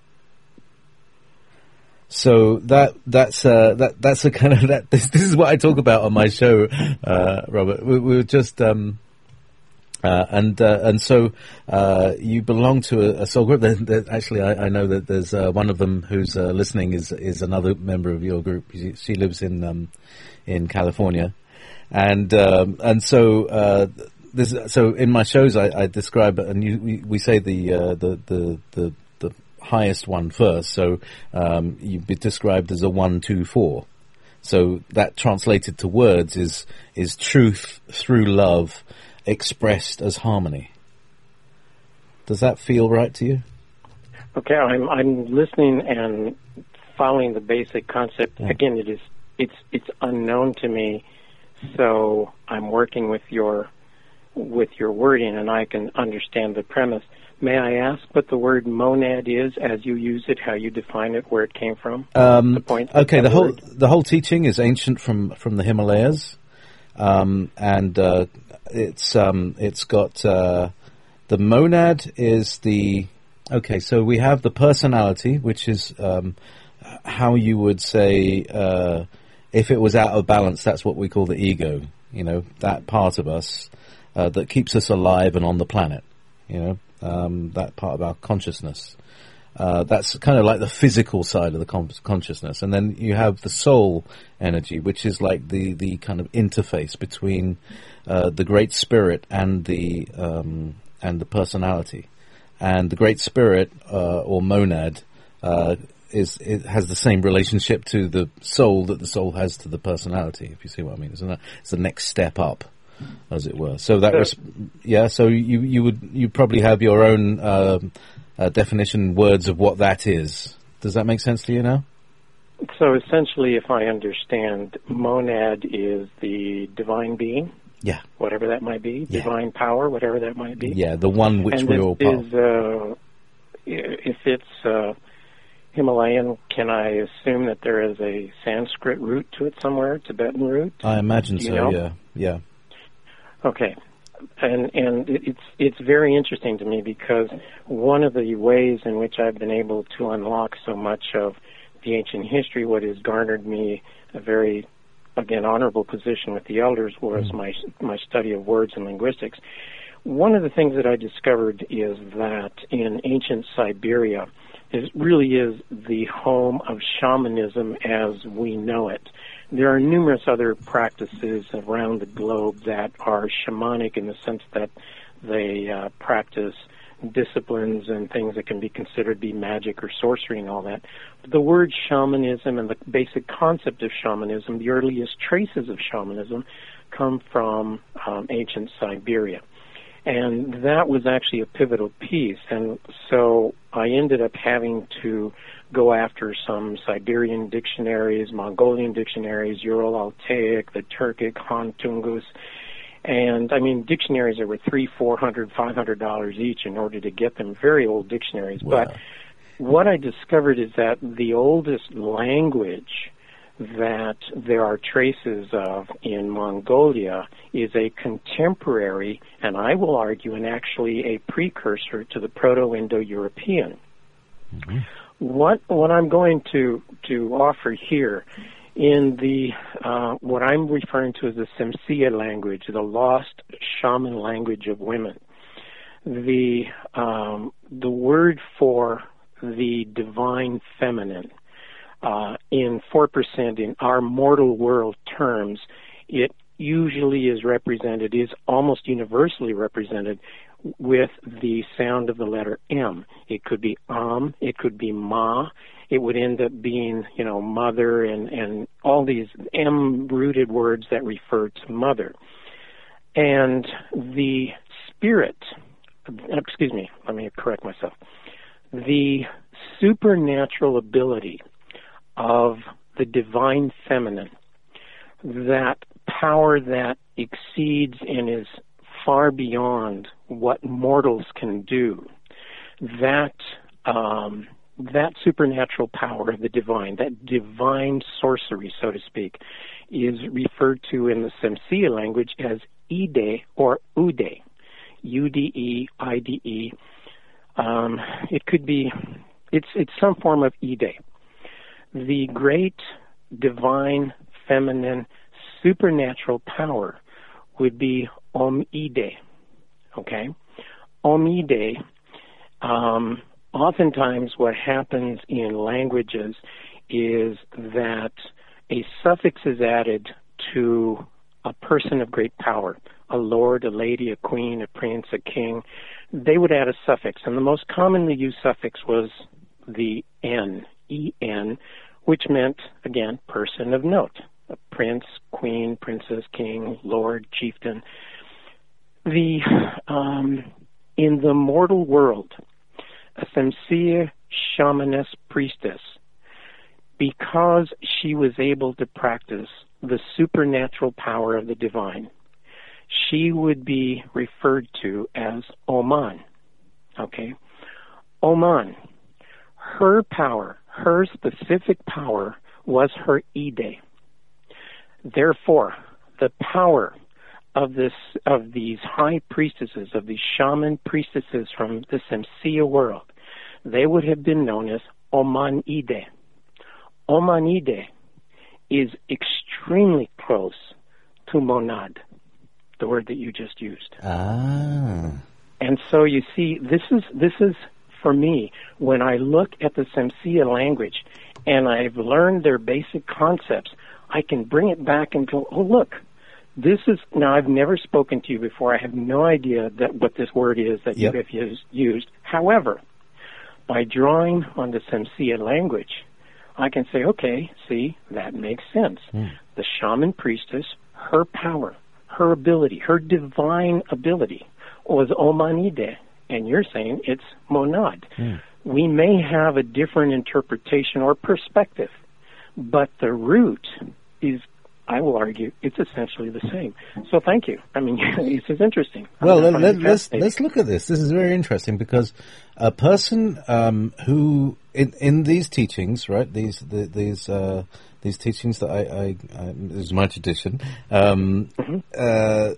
So that that's uh, that that's a kind of that. This, this is what I talk about on my show, uh, Robert. We, we were just um, uh, and uh, and so uh, you belong to a, a soul group. There, there, actually, I, I know that there's uh, one of them who's uh, listening is is another member of your group. She, she lives in um, in California, and um, and so. Uh, this, so in my shows, I, I describe, and you, we, we say the uh, the the the highest one first, so um, you'd be described as a one, two, four. So that translated to words is is truth through love expressed as harmony. Does that feel right to you? Okay, I'm I'm listening and following the basic concept. Yeah. Again, it is it's it's unknown to me, so I'm working with your with your wording, and I can understand the premise. May I ask what the word monad is, as you use it, how you define it, where it came from? Um, the point okay, the whole word? the whole teaching is ancient from, from the Himalayas, um, and uh, it's um, it's got uh, the monad is the okay. So we have the personality, which is um, how you would say uh, if it was out of balance. That's what we call the ego. You know, that part of us uh, that keeps us alive and on the planet. You know. Um, that part of our consciousness. Uh, that's kind of like the physical side of the con- consciousness. And then you have the soul energy, which is like the, the kind of interface between uh, the Great Spirit and the um, and the personality. And the Great Spirit, uh, or monad, uh, is it has the same relationship to the soul that the soul has to the personality, if you see what I mean. It's, a, it's the next step up, as it were. So that was, yeah. So you you would you probably have your own uh, uh, definition words of what that is. Does that make sense to you now? So essentially, if I understand, monad is the divine being. Yeah. Whatever that might be, yeah. divine power, whatever that might be. Yeah, the one which and we're all part is, uh, if it's uh, Himalayan, can I assume that there is a Sanskrit root to it somewhere, Tibetan root? I imagine Do you so. know? Yeah, yeah. Okay. And and it's it's very interesting to me because one of the ways in which I've been able to unlock so much of the ancient history, what has garnered me a very, again, honorable position with the elders, was mm. my my study of words and linguistics. One of the things that I discovered is that in ancient Siberia, it really is the home of shamanism as we know it. There are numerous other practices around the globe that are shamanic in the sense that they uh, practice disciplines and things that can be considered to be magic or sorcery and all that. But the word shamanism and the basic concept of shamanism, the earliest traces of shamanism, come from um, ancient Siberia. And that was actually a pivotal piece. And so I ended up having to go after some Siberian dictionaries, Mongolian dictionaries, Ural-Altaic, the Turkic, Han Tungus. And, I mean, dictionaries that were three, four hundred, five hundred dollars each in order to get them, very old dictionaries. Wow. But what I discovered is that the oldest language that there are traces of in Mongolia is a contemporary, and I will argue, and actually a precursor to the Proto-Indo-European. Mm-hmm. What what I'm going to to offer here in the uh, what I'm referring to as the Semsia language, the lost shaman language of women, the um, the word for the divine feminine. Uh, in four percent in our mortal world terms, it usually is represented, is almost universally represented with the sound of the letter M. It could be Am, it could be Ma, it would end up being, you know, mother and, and all these M-rooted words that refer to mother. And the spirit, excuse me, let me correct myself, the supernatural ability of the divine feminine, that power that exceeds and is far beyond what mortals can do, that um, that supernatural power of the divine, that divine sorcery, so to speak, is referred to in the Semsia language as Ide or Ude, U D E I D E. Um, it could be, it's it's some form of Ide. The great divine feminine supernatural power would be Om-Ide, okay? Om-Ide, um, oftentimes what happens in languages is that a suffix is added to a person of great power, a lord, a lady, a queen, a prince, a king. They would add a suffix, and the most commonly used suffix was the N, E N, which meant, again, person of note, a prince, queen, princess, king, lord, chieftain. The um, in the mortal world, a Semsia shamaness priestess, because she was able to practice the supernatural power of the divine, she would be referred to as Oman. Okay? Oman. Her power, her specific power, was her Ide. Therefore, the power of this of these high priestesses, of these shaman priestesses from the Semsia world, they would have been known as Oman-Ide. Oman-Ide is extremely close to monad, the word that you just used. Ah. And so you see, this is this is for me, when I look at the Semsia language and I've learned their basic concepts, I can bring it back and go, oh, look, this is, now I've never spoken to you before. I have no idea that what this word is that yep. you have used, used. However, by drawing on the Semsia language, I can say, okay, see, that makes sense. Mm. The shaman priestess, her power, her ability, her divine ability was Oman-Ide. And you're saying it's monad. Mm. We may have a different interpretation or perspective, but the root is I will argue it's essentially the same. So thank you. I mean, this is interesting. Well, let, let, let's let's look at this. This is very interesting because a person um, who in in these teachings, right? These the, these uh, these teachings that I, I, I this is my tradition. Um, mm-hmm. uh,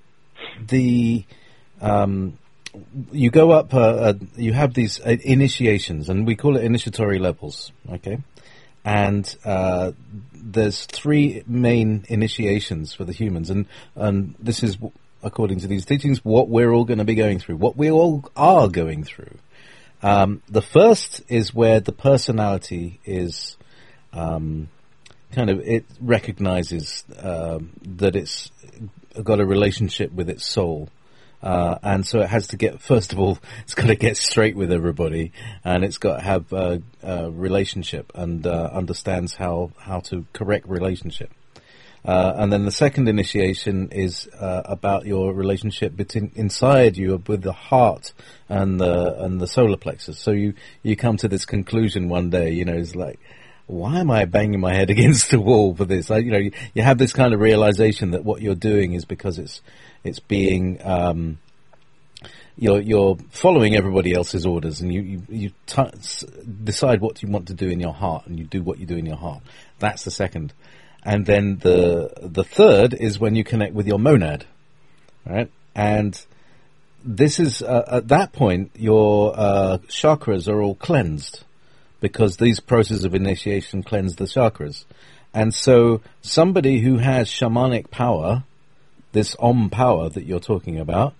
the um, you go up. Uh, uh, you have these uh, initiations, and we call it initiatory levels. Okay. And uh, there's three main initiations for the humans, and, and this is, according to these teachings, what we're all going to be going through, what we all are going through. Um, the first is where the personality is um, kind of, it recognizes uh, that it's got a relationship with its soul. Uh, and so it has to get, first of all, it's got to get straight with everybody, and it's got to have a, a relationship and uh, understands how, how to correct relationship. Uh, and then the second initiation is uh, about your relationship between inside you with the heart and the and the solar plexus. So you, you come to this conclusion one day, you know, it's like, why am I banging my head against the wall for this? I, you know, you, you have this kind of realization that what you're doing is because it's it's being um, you're you're following everybody else's orders, and you you, you t- decide what you want to do in your heart, and you do what you do in your heart. That's the second, and then the the third is when you connect with your monad, right? And this is uh, at that point your uh, chakras are all cleansed, because these processes of initiation cleanse the chakras. And so somebody who has shamanic power, this Om power that you're talking about,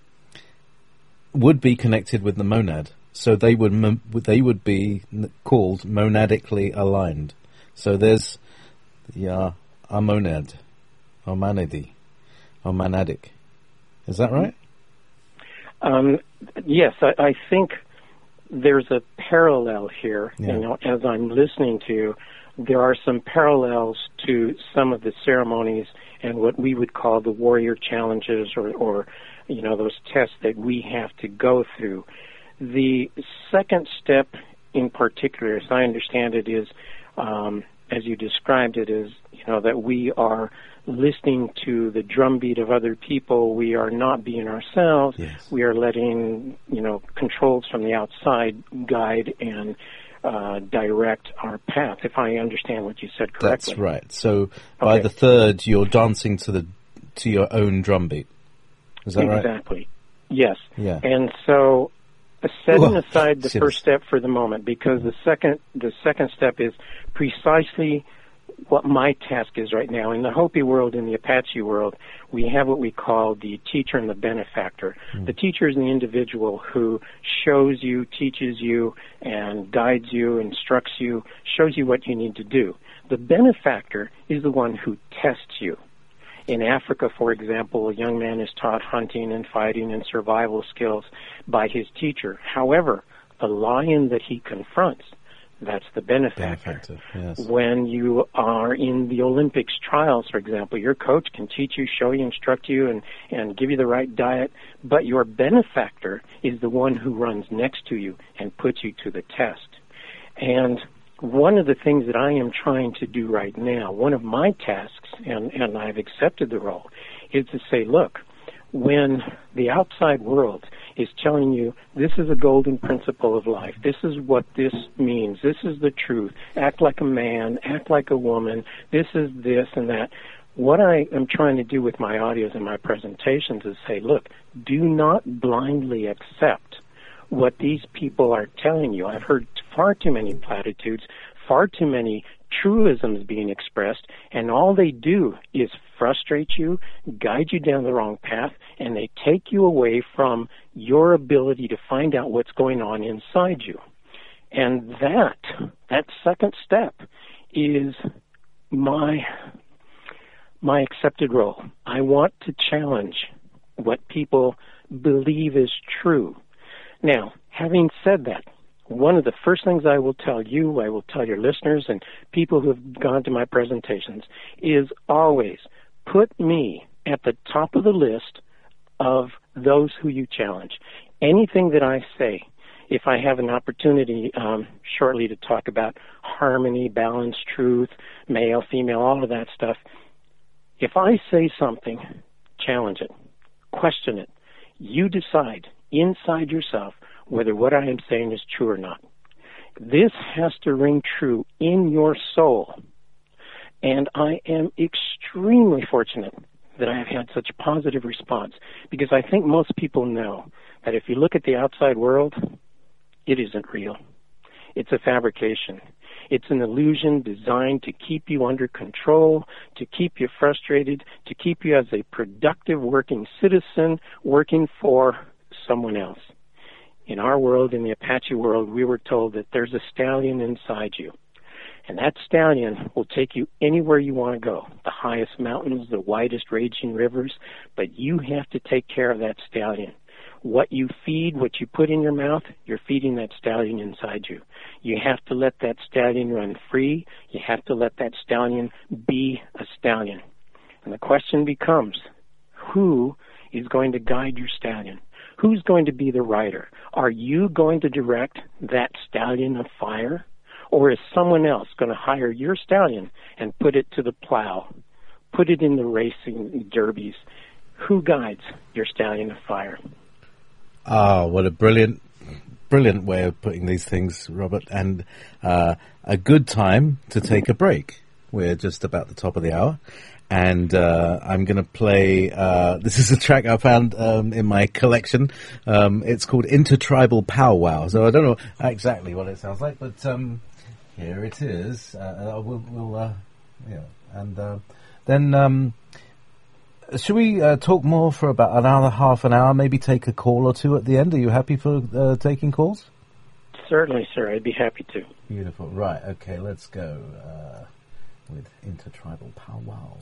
would be connected with the monad. So they would they would be called monadically aligned. So there's yeah, a monad, or manadi, or manadic. Is that right? Um, yes, I, I think there's a parallel here. Yeah. You know, as I'm listening to you, there are some parallels to some of the ceremonies and what we would call the warrior challenges, or, or you know, those tests that we have to go through. The second step in particular, as I understand it, is, um, as you described it, is, you know, that we are listening to the drumbeat of other people. We are not being ourselves. Yes. We are letting, you know, controls from the outside guide and uh, direct our path, if I understand what you said correctly. That's right. So by okay. the third, you're dancing to the to your own drumbeat. Is that exactly. right? Exactly. Yes. Yeah. And so, uh, setting Whoa. aside the Serious. first step for the moment, because the second the second step is precisely what my task is right now. In the Hopi world, in the Apache world, we have what we call the teacher and the benefactor. Mm. The teacher is the individual who shows you, teaches you, and guides you, instructs you, shows you what you need to do. The benefactor is the one who tests you. In Africa, for example, a young man is taught hunting and fighting and survival skills by his teacher. However, the lion that he confronts, that's the benefactor. benefactor yes. When you are in the Olympics trials, for example, your coach can teach you, show you, instruct you, and, and give you the right diet, but your benefactor is the one who runs next to you and puts you to the test. And one of the things that I am trying to do right now, one of my tasks, and, and I've accepted the role, is to say, look, when the outside world is telling you this is a golden principle of life, this is what this means, this is the truth, act like a man, act like a woman, this is this and that. What I am trying to do with my audios and my presentations is say, look, do not blindly accept what these people are telling you. I've heard far too many platitudes, far too many truisms being expressed, and all they do is frustrate you, guide you down the wrong path, and they take you away from your ability to find out what's going on inside you. And that, that second step is my, my accepted role. I want to challenge what people believe is true. Now, having said that, one of the first things I will tell you, I will tell your listeners and people who have gone to my presentations, is always put me at the top of the list of those who you challenge. Anything that I say, if I have an opportunity um, shortly to talk about harmony, balance, truth, male, female, all of that stuff, If I say something, challenge it, question it. You decide inside yourself whether what I am saying is true or not. This has to ring true in your soul. And I am extremely fortunate that I have had such a positive response, because I think most people know that if you look at the outside world, it isn't real. It's a fabrication. It's an illusion designed to keep you under control, to keep you frustrated, to keep you as a productive working citizen working for someone else. In our world, in the Apache world, we were told that there's a stallion inside you. And that stallion will take you anywhere you want to go, the highest mountains, the widest raging rivers, but you have to take care of that stallion. What you feed, what you put in your mouth, you're feeding that stallion inside you. You have to let that stallion run free. You have to let that stallion be a stallion. And the question becomes, who is going to guide your stallion? Who's going to be the rider? Are you going to direct that stallion of fire? Or is someone else going to hire your stallion and put it to the plow, put it in the racing derbies? Who guides your stallion of fire? Ah, what a brilliant, brilliant way of putting these things, Robert. And uh, a good time to take a break. We're just about the top of the hour. And uh, I'm going to play, uh, this is a track I found um, in my collection. Um, it's called Intertribal Powwow. So I don't know exactly what it sounds like, but um, here it is. Uh, we'll, we'll uh, yeah, and uh, then um, should we uh, talk more for about an hour and a half, an hour, maybe take a call or two at the end? Are you happy for uh, taking calls? Certainly, sir. I'd be happy to. Beautiful. Right. Okay, let's go uh, with Intertribal Powwow.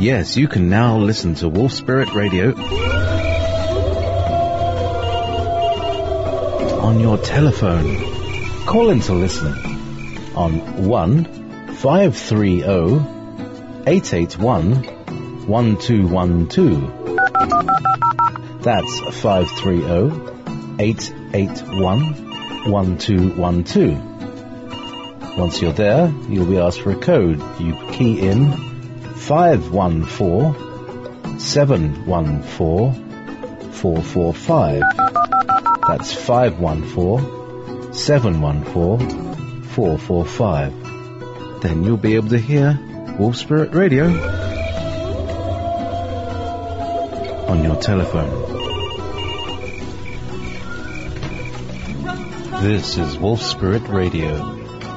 Yes, you can now listen to Wolf Spirit Radio on your telephone. Call in to listen on one five three zero eight eight one one two one two. That's five three zero eight eight one one two one two. Once you're there, you'll be asked for a code. You key in five one four seven one four four four five. That's five one four seven one four four four five. Then you'll be able to hear Wolf Spirit Radio on your telephone. This is Wolf Spirit Radio.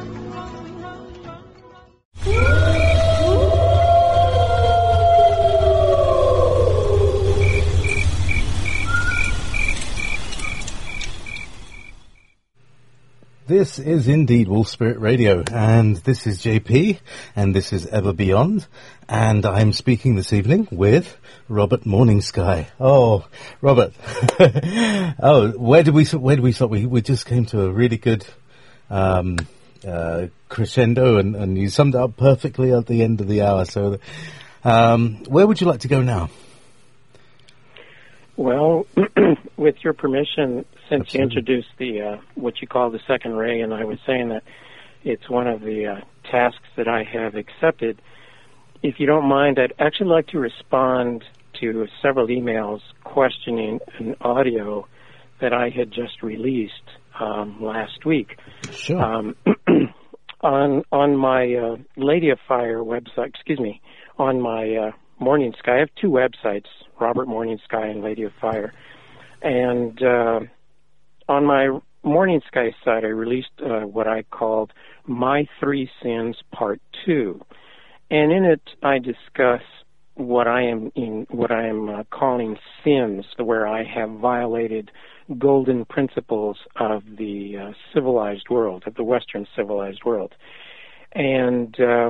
This is indeed Wolf Spirit Radio, and this is J P, and this is Ever Beyond, and I'm speaking this evening with Robert Morningsky. Oh, Robert. oh, where did we where did we stop? We we just came to a really good um, uh, crescendo, and, and you summed it up perfectly at the end of the hour. So, um, where would you like to go now? Well, with your permission, since Absolutely. you introduced the uh, what you call the second ray, and I was saying that it's one of the uh, tasks that I have accepted, if you don't mind, I'd actually like to respond to several emails questioning an audio that I had just released um, last week. Sure. Um, on on my uh, Lady of Fire website, excuse me, on my uh, Morning Sky. I have two websites, Robert Morning Sky and Lady of Fire. And uh, on my Morning Sky site, I released uh, what I called My Three Sins Part Two. And in it, I discuss what I am in what I am uh, calling sins, where I have violated golden principles of the uh, civilized world, of the Western civilized world. And uh,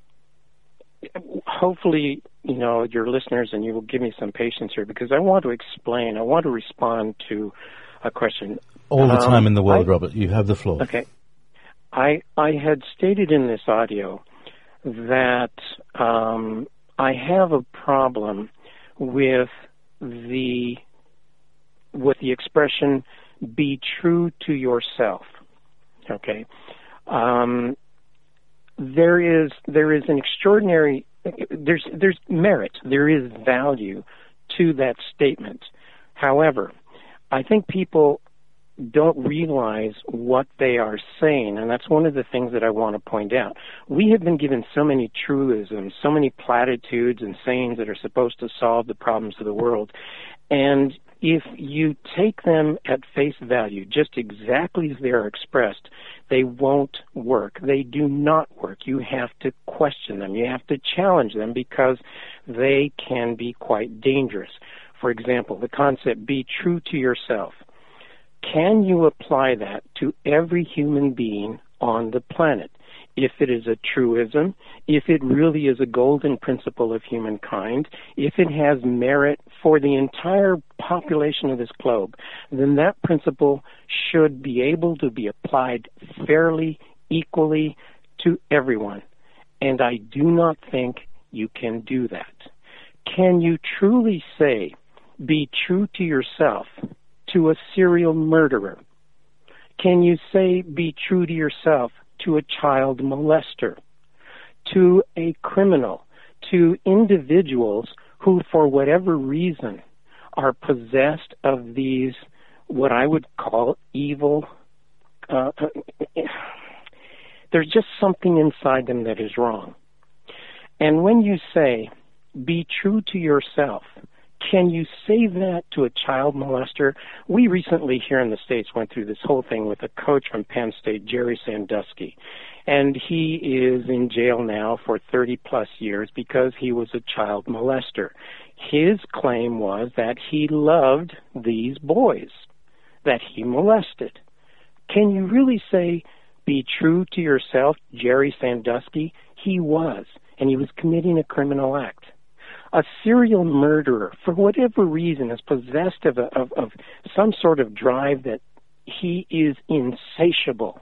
hopefully, you know, your listeners, and you will give me some patience here, because I want to explain, I want to respond to a question. All the time um, in the world, I, Robert. You have the floor. Okay. I I had stated in this audio that um, I have a problem with the with the expression "be true to yourself." Okay. Um, there is there is an extraordinary there's there's merit, there is value to that statement. However, I think people don't realize what they are saying, and that's one of the things that I want to point out. We have been given so many truisms, so many platitudes and sayings that are supposed to solve the problems of the world, and if you take them at face value, just exactly as they are expressed, they won't work. They do not work. You have to question them. You have to challenge them, because they can be quite dangerous. For example, the concept, be true to yourself. Can you apply that to every human being on the planet? If it is a truism, if it really is a golden principle of humankind, if it has merit for the entire population of this globe, then that principle should be able to be applied fairly, equally to everyone. And I do not think you can do that. Can you truly say, be true to yourself, to a serial murderer? Can you say, be true to yourself, to a child molester, to a criminal, to individuals who, for whatever reason, are possessed of these, what I would call evil, uh, there's just something inside them that is wrong. And when you say, be true to yourself, can you say that to a child molester? We recently here in the States went through this whole thing with a coach from Penn State, Jerry Sandusky. And he is in jail now for thirty plus years because he was a child molester. His claim was that he loved these boys that he molested. Can you really say, be true to yourself, Jerry Sandusky? He was, and he was committing a criminal act. A serial murderer, for whatever reason, is possessed of, a, of, of some sort of drive that he is insatiable.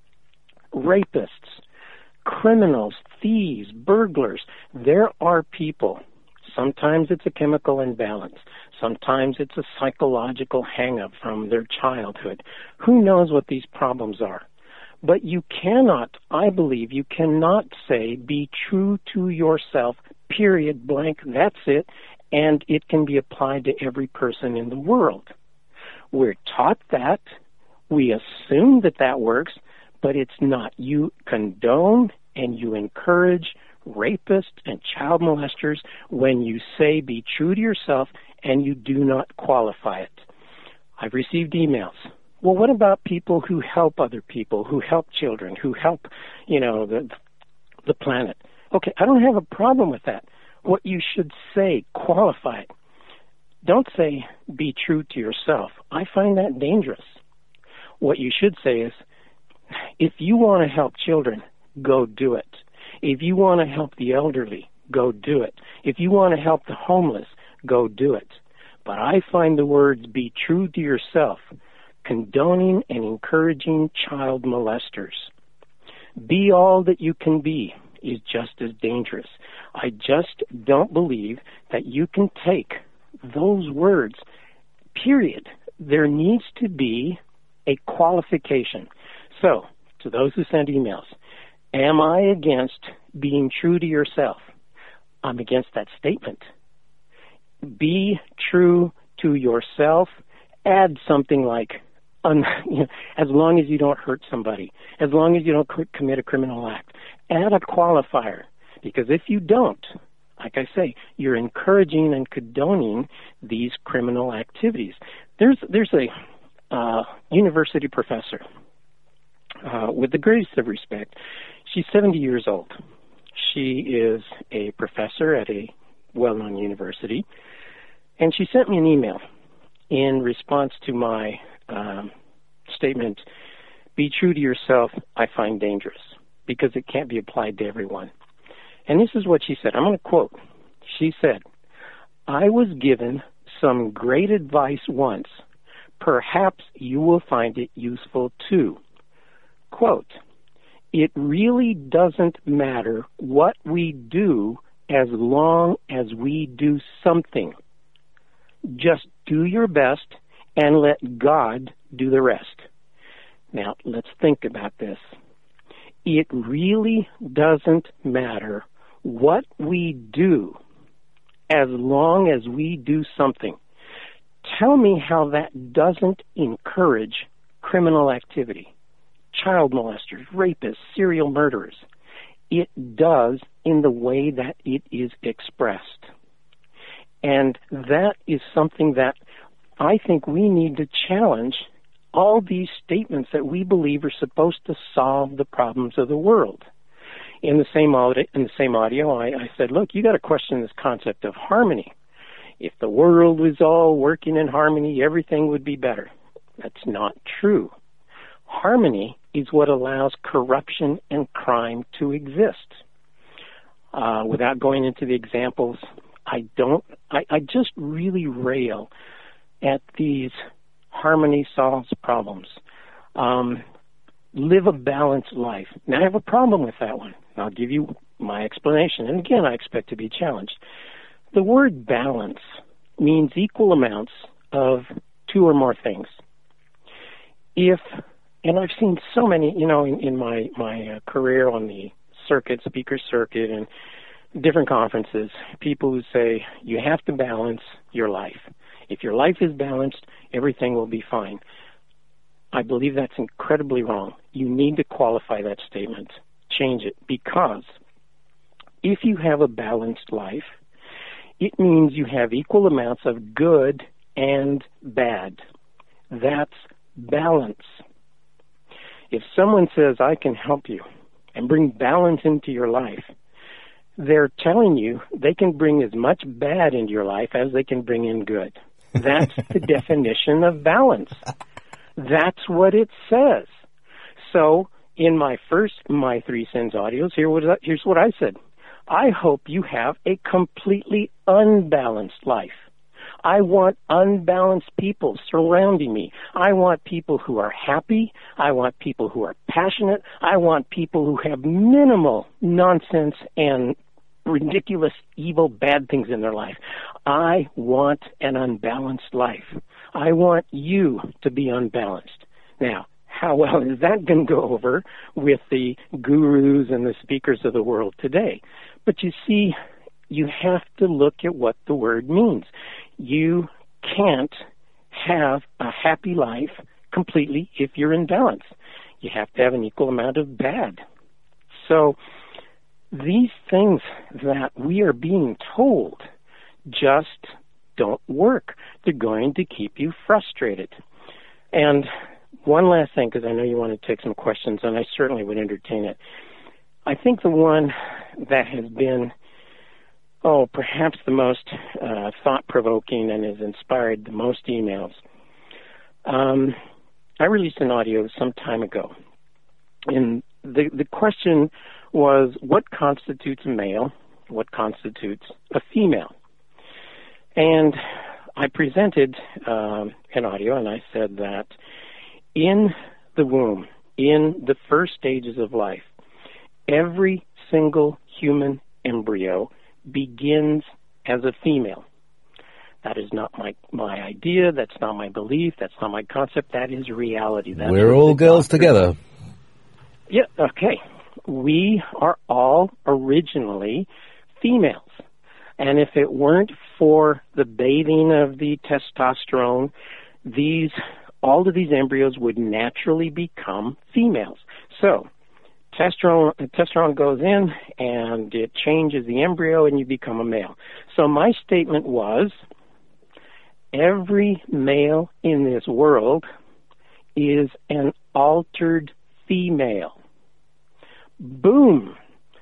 Rapists, criminals, thieves, burglars. There are people. Sometimes it's a chemical imbalance. Sometimes it's a psychological hang-up from their childhood. Who knows what these problems are? But you cannot, I believe, you cannot say, be true to yourself, period, blank, that's it, and it can be applied to every person in the world. We're taught that. We assume that that works, but it's not. You condone and you encourage rapists and child molesters when you say be true to yourself and you do not qualify it. I've received emails. Well, what about people who help other people, who help children, who help, you know, the the planet? Okay, I don't have a problem with that. What you should say, qualify it. Don't say be true to yourself. I find that dangerous. What you should say is, if you want to help children, go do it. If you want to help the elderly, go do it. If you want to help the homeless, go do it. But I find the words be true to yourself condoning and encouraging child molesters. Be all that you can be is just as dangerous. I just don't believe that you can take those words, period. There needs to be a qualification. So, to those who send emails, am I against being true to yourself? I'm against that statement. Be true to yourself. Add something like, um, you know, as long as you don't hurt somebody, as long as you don't c- commit a criminal act. Add a qualifier, because if you don't, like I say, you're encouraging and condoning these criminal activities. There's there's a uh, university professor, uh, with the greatest of respect. She's seventy years old. She is a professor at a well-known university, and she sent me an email in response to my um, statement, be true to yourself, I find dangerous, because it can't be applied to everyone. And this is what she said. I'm going to quote. She said, I was given some great advice once. Perhaps you will find it useful too. Quote, it really doesn't matter what we do as long as we do something. Just do your best and let God do the rest. Now, let's think about this. It really doesn't matter what we do as long as we do something. Tell me how that doesn't encourage criminal activity. Child molesters, rapists, serial murderers. It does in the way that it is expressed. And that is something that I think we need to challenge all these statements that we believe are supposed to solve the problems of the world. In the same audio, in the same audio I, I said, look, you got to question this concept of harmony. If the world was all working in harmony, everything would be better. That's not true. Harmony is what allows corruption and crime to exist. Uh, without going into the examples, I don't, I, I just really rail at these harmony solves problems. Um, live a balanced life. Now, I have a problem with that one. I'll give you my explanation. And again, I expect to be challenged. The word balance means equal amounts of two or more things. If, and I've seen so many, you know, in, in my, my uh, career on the circuit, speaker circuit, and different conferences, people who say you have to balance your life. If your life is balanced, everything will be fine. I believe that's incredibly wrong. You need to qualify that statement. Change it, because if you have a balanced life, it means you have equal amounts of good and bad. That's balance. If someone says, I can help you and bring balance into your life, they're telling you they can bring as much bad into your life as they can bring in good. That's the definition of balance. That's what it says. So in my first My Three Sins audios, here was, here's what I said. I hope you have a completely unbalanced life. I want unbalanced people surrounding me. I want people who are happy. I want people who are passionate. I want people who have minimal nonsense and ridiculous, evil, bad things in their life. I want an unbalanced life. I want you to be unbalanced. Now, how well is that going to go over with the gurus and the speakers of the world today? But you see, you have to look at what the word means. You can't have a happy life completely if you're in balance. You have to have an equal amount of bad. So these things that we are being told just don't work. They're going to keep you frustrated. And one last thing, because I know you want to take some questions, and I certainly would entertain it. I think the one that has been, oh, perhaps the most uh, thought-provoking and has inspired the most emails. Um, I released an audio some time ago, and the the question was, what constitutes a male? What constitutes a female? And I presented um, an audio, and I said that in the womb, in the first stages of life, every single human embryo begins as a female. That is not my my idea. That's not my belief. That's not my concept. That is reality. That's We're all girls doctor... together. Yeah, okay. We are all originally females. And if it weren't for the bathing of the testosterone, these all of these embryos would naturally become females. So testosterone, testosterone goes in and it changes the embryo and you become a male. So my statement was, every male in this world is an altered female. Boom.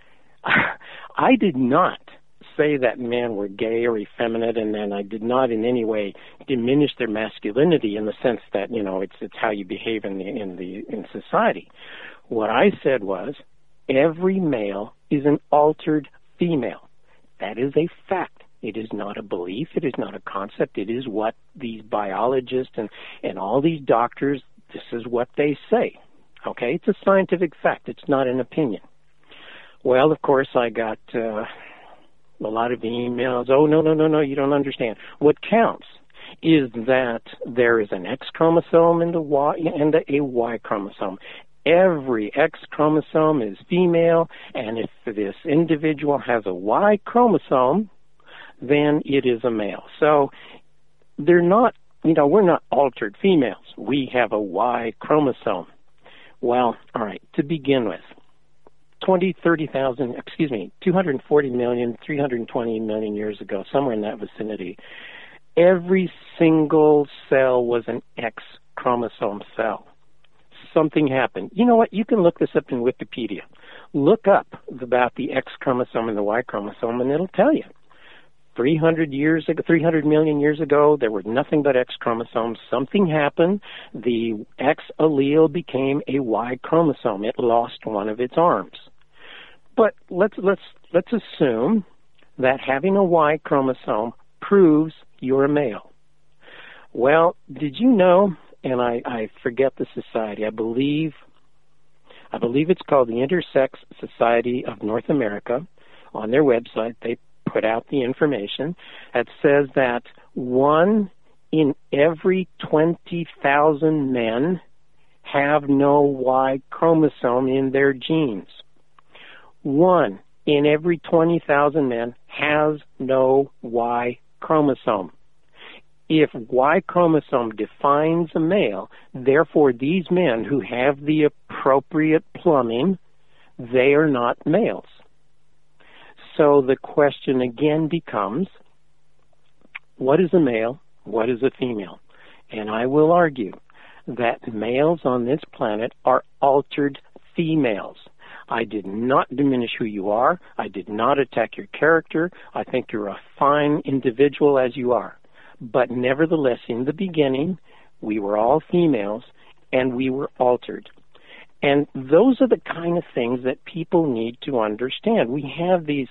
I did not say that men were gay or effeminate, and then I did not in any way diminish their masculinity in the sense that, you know, it's it's how you behave in the in the in society. What I said was, every male is an altered female. That is a fact. It is not a belief. It is not a concept. It is what these biologists and, and all these doctors, this is what they say. Okay? It's a scientific fact. It's not an opinion. Well, of course, I got uh, a lot of emails. Oh, no, no, no, no, you don't understand. What counts is that there is an X chromosome and a Y, and a Y chromosome. Every X chromosome is female, and if this individual has a Y chromosome, then it is a male. So they're not, you know, we're not altered females. We have a Y chromosome. Well, all right, to begin with, twenty, thirty thousand, excuse me, two hundred forty million, three hundred twenty million years ago, somewhere in that vicinity, every single cell was an X chromosome cell. Something happened. You know what? You can look this up in Wikipedia. Look up about the X chromosome and the Y chromosome, and it'll tell you. three hundred years ago, three hundred million years ago, there were nothing but X chromosomes. Something happened. The X allele became a Y chromosome. It lost one of its arms. But let's let's let's assume that having a Y chromosome proves you're a male. Well, did you know? And I, I forget the society. I believe, I believe it's called the Intersex Society of North America. On their website, they put out the information that says that one in every twenty thousand men have no Y chromosome in their genes. One in every twenty thousand men has no Y chromosome. If Y chromosome defines a male, therefore these men who have the appropriate plumbing, they are not males. So the question again becomes, what is a male? What is a female? And I will argue that males on this planet are altered females. I did not diminish who you are. I did not attack your character. I think you're a fine individual as you are. But nevertheless, in the beginning, we were all females, and we were altered. And those are the kind of things that people need to understand. We have these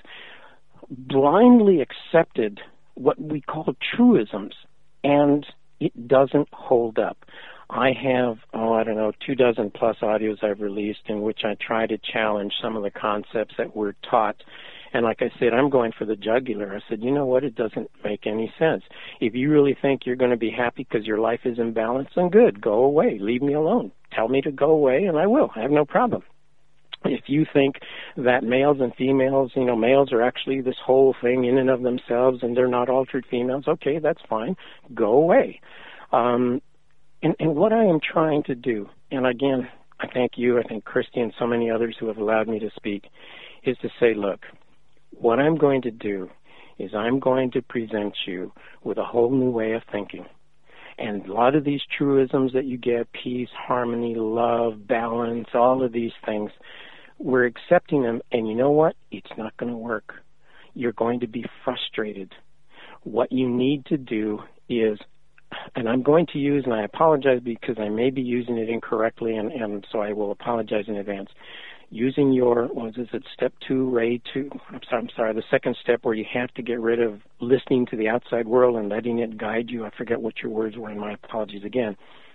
blindly accepted what we call truisms, and it doesn't hold up. I have, oh, I don't know, two dozen plus audios I've released in which I try to challenge some of the concepts that we're taught. And like I said, I'm going for the jugular. I said, you know what? It doesn't make any sense. If you really think you're going to be happy because your life is in balance, then good. Go away. Leave me alone. Tell me to go away, and I will. I have no problem. If you think that males and females, you know, males are actually this whole thing in and of themselves and they're not altered females, okay, that's fine. Go away. Um, and, and what I am trying to do, and again, I thank you, I thank Christy and so many others who have allowed me to speak, is to say, look, what I'm going to do is I'm going to present you with a whole new way of thinking. And a lot of these truisms that you get, peace, harmony, love, balance, all of these things, we're accepting them, and you know what? It's not going to work. You're going to be frustrated. What you need to do is, and I'm going to use, and I apologize because I may be using it incorrectly, and, and so I will apologize in advance. Using your, what is it, step two, ray two, I'm sorry, I'm sorry, the second step where you have to get rid of listening to the outside world and letting it guide you. I forget what your words were, and my apologies again.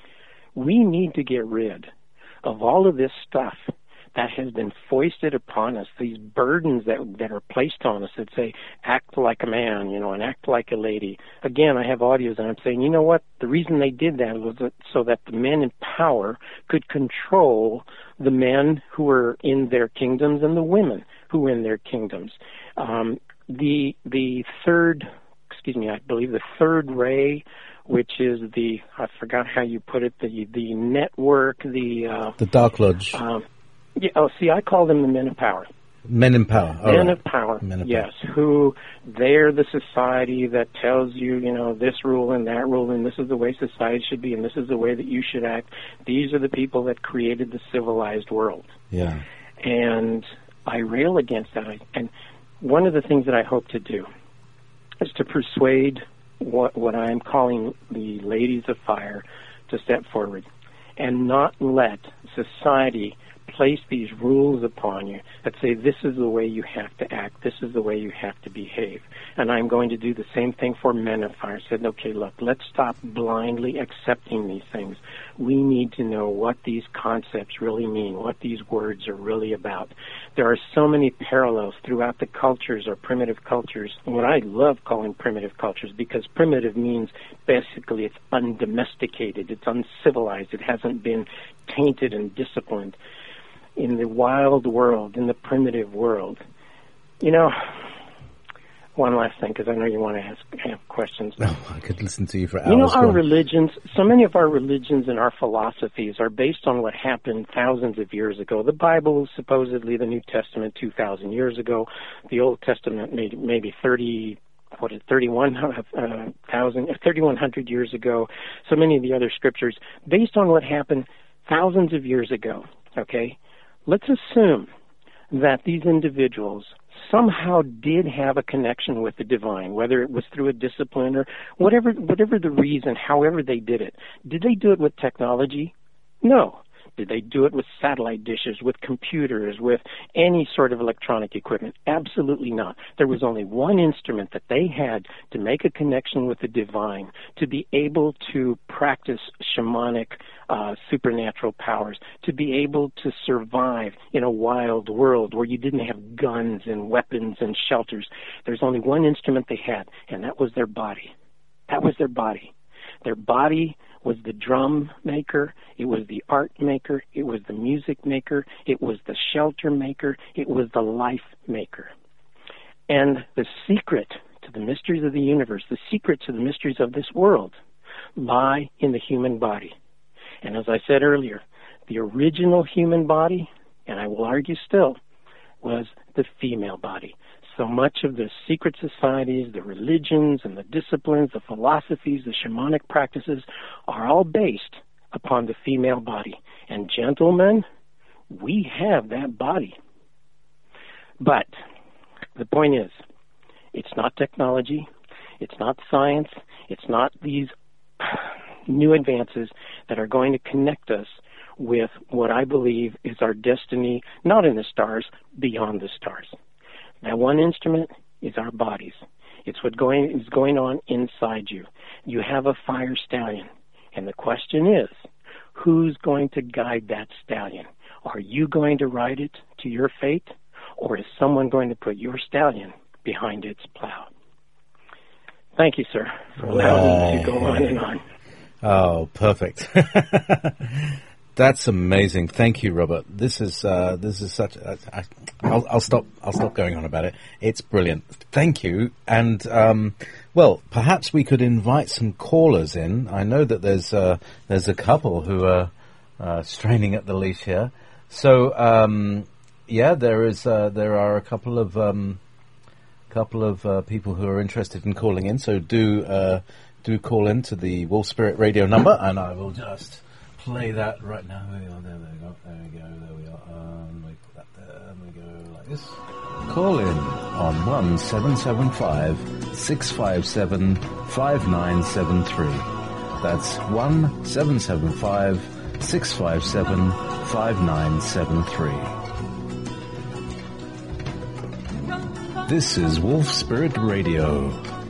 We need to get rid of all of this stuff that has been foisted upon us, these burdens that that are placed on us that say, act like a man, you know, and act like a lady. Again, I have audios and I'm saying, you know what, the reason they did that was that so that the men in power could control the men who were in their kingdoms and the women who were in their kingdoms. Um, the the third, excuse me, I believe the third ray, which is the, I forgot how you put it, the the network, the... Uh, the Dark Lodge. Um, Yeah, oh, see, I call them the men of power. Men in power. All men right. of power, men of yes, power. who they're the society that tells you, you know, this rule and that rule, and this is the way society should be, and this is the way that you should act. These are the people that created the civilized world. Yeah. And I rail against that. And one of the things that I hope to do is to persuade what, what I'm calling the ladies of fire to step forward and not let society place these rules upon you that say this is the way you have to act, this is the way you have to behave. And I'm going to do the same thing for men of fire. I said, okay, look, let's stop blindly accepting these things. We need to know what these concepts really mean, what these words are really about. There are so many parallels throughout the cultures or primitive cultures, and what I love calling primitive cultures, because primitive means basically it's undomesticated, it's uncivilized, it hasn't been tainted and disciplined. In the wild world, in the primitive world. You know, one last thing, because I know you want to ask have questions. No, I could listen to you for hours. You know, our religions, so many of our religions and our philosophies are based on what happened thousands of years ago. The Bible, supposedly the New Testament, two thousand years ago. The Old Testament, maybe, maybe thirty, what is thirty-one thousand, thirty-one hundred years ago. So many of the other scriptures, based on what happened thousands of years ago, okay? Let's assume that these individuals somehow did have a connection with the divine, whether it was through a discipline or whatever, whatever the reason, however they did it. Did they do it with technology? No. Did they do it with satellite dishes, with computers, with any sort of electronic equipment? Absolutely not. There was only one instrument that they had to make a connection with the divine, to be able to practice shamanic uh, supernatural powers, to be able to survive in a wild world where you didn't have guns and weapons and shelters. There's only one instrument they had, and that was their body. That was their body. Their body was the drum maker, it was the art maker, it was the music maker, it was the shelter maker, it was the life maker. And the secret to the mysteries of the universe, the secret to the mysteries of this world, lie in the human body. And as I said earlier, the original human body, and I will argue still, was the female body. So much of the secret societies, the religions and the disciplines, the philosophies, the shamanic practices are all based upon the female body. And gentlemen, we have that body. But the point is, it's not technology, it's not science, it's not these new advances that are going to connect us with what I believe is our destiny, not in the stars, beyond the stars. That one instrument is our bodies. It's what going is going on inside you. You have a fire stallion, and the question is, who's going to guide that stallion? Are you going to ride it to your fate, or is someone going to put your stallion behind its plow? Thank you, sir, for allowing me to go on and on. Oh, perfect. That's amazing. Thank you, Robert. This is uh, this is such. Uh, I, I'll, I'll stop. I'll stop going on about it. It's brilliant. Thank you. And um, well, perhaps we could invite some callers in. I know that there's uh, there's a couple who are uh, straining at the leash here. So um, yeah, there is. Uh, there are a couple of um, couple of uh, people who are interested in calling in. So do uh, do call in to the Wolf Spirit Radio number, and I will just play that right now. There we go. There we go. There we go. There we are. Um, we put that there. And we go like this. Call in on one seven seven five six five seven five nine seven three. That's one seven seven five six five seven five nine seven three. This is Wolf Spirit Radio.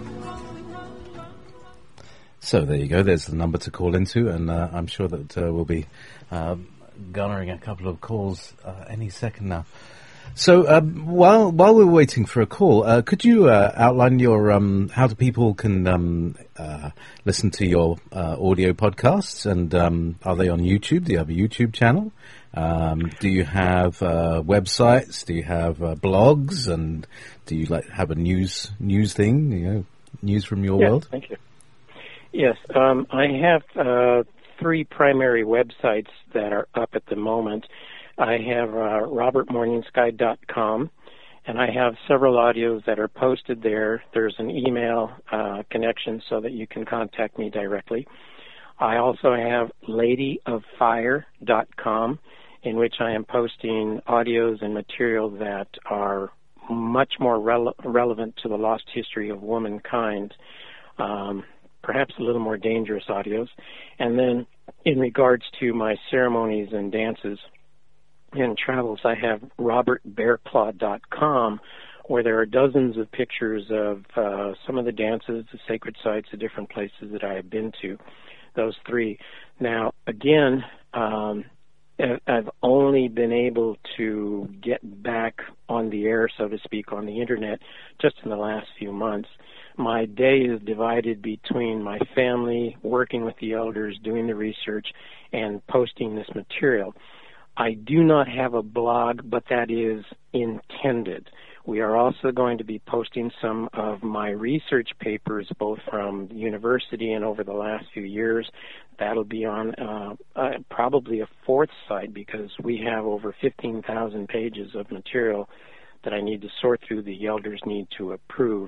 So there you go. There's the number to call into, and uh, I'm sure that uh, we'll be uh, garnering a couple of calls uh, any second now. So um, while while we're waiting for a call, uh, could you uh, outline your um, how do people can um, uh, listen to your uh, audio podcasts, and um, are they on YouTube? Do you have a YouTube channel? Um, do you have uh, websites? Do you have uh, blogs? And do you like have a news news thing? You know, news from your yes, world. Thank you. Yes, um, I have uh, three primary websites that are up at the moment. I have uh, robert morning sky dot com, and I have several audios that are posted there. There's an email uh, connection so that you can contact me directly. I also have lady of fire dot com, in which I am posting audios and material that are much more rele- relevant to the lost history of womankind. Um, perhaps a little more dangerous audios. And then in regards to my ceremonies and dances and travels, I have robert bear claw dot com, where there are dozens of pictures of uh, some of the dances, the sacred sites, the different places that I have been to, those three. Now, again, um, I've only been able to get back on the air, so to speak, on the Internet just in the last few months. My day is divided between my family, working with the elders, doing the research, and posting this material. I do not have a blog, but that is intended. We are also going to be posting some of my research papers, both from the university and over the last few years. That'll be on uh, uh, probably a fourth site, because we have over fifteen thousand pages of material that I need to sort through, the elders need to approve.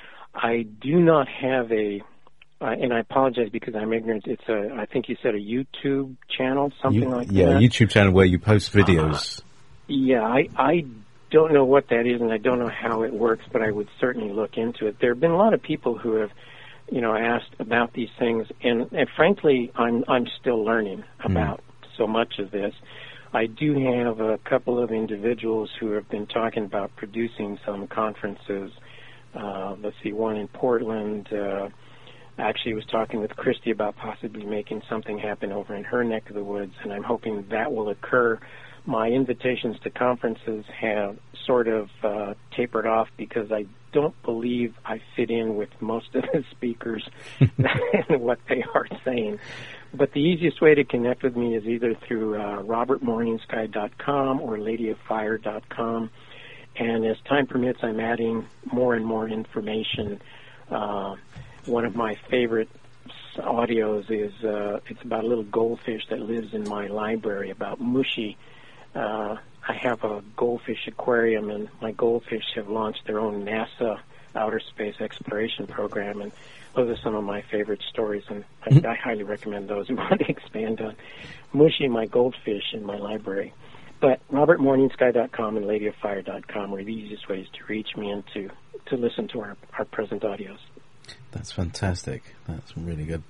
I do not have a, uh, and I apologize because I'm ignorant, it's a, I think you said a YouTube channel, something you, like yeah, that? Yeah, YouTube channel where you post videos. Uh, yeah, I, I don't know what that is, and I don't know how it works, but I would certainly look into it. There have been a lot of people who have, you know, asked about these things, and, and frankly, I'm I'm still learning about mm. so much of this. I do have a couple of individuals who have been talking about producing some conferences. Uh, let's see, one in Portland. Uh, actually, was talking with Christy about possibly making something happen over in her neck of the woods, and I'm hoping that will occur. My invitations to conferences have sort of uh, tapered off because I don't believe I fit in with most of the speakers and what they are saying. But the easiest way to connect with me is either through uh, robert morning sky dot com or lady of fire dot com. And as time permits, I'm adding more and more information. Uh, one of my favorite audios is uh, it's about a little goldfish that lives in my library, about Mushi. Uh, I have a goldfish aquarium, and my goldfish have launched their own NASA outer space exploration program, and those are some of my favorite stories, and I, I highly recommend those who want to expand on Mushi, my goldfish, in my library. But robert morning sky dot com and lady of fire dot com are the easiest ways to reach me and to, to listen to our, our present audios. That's fantastic. That's really good.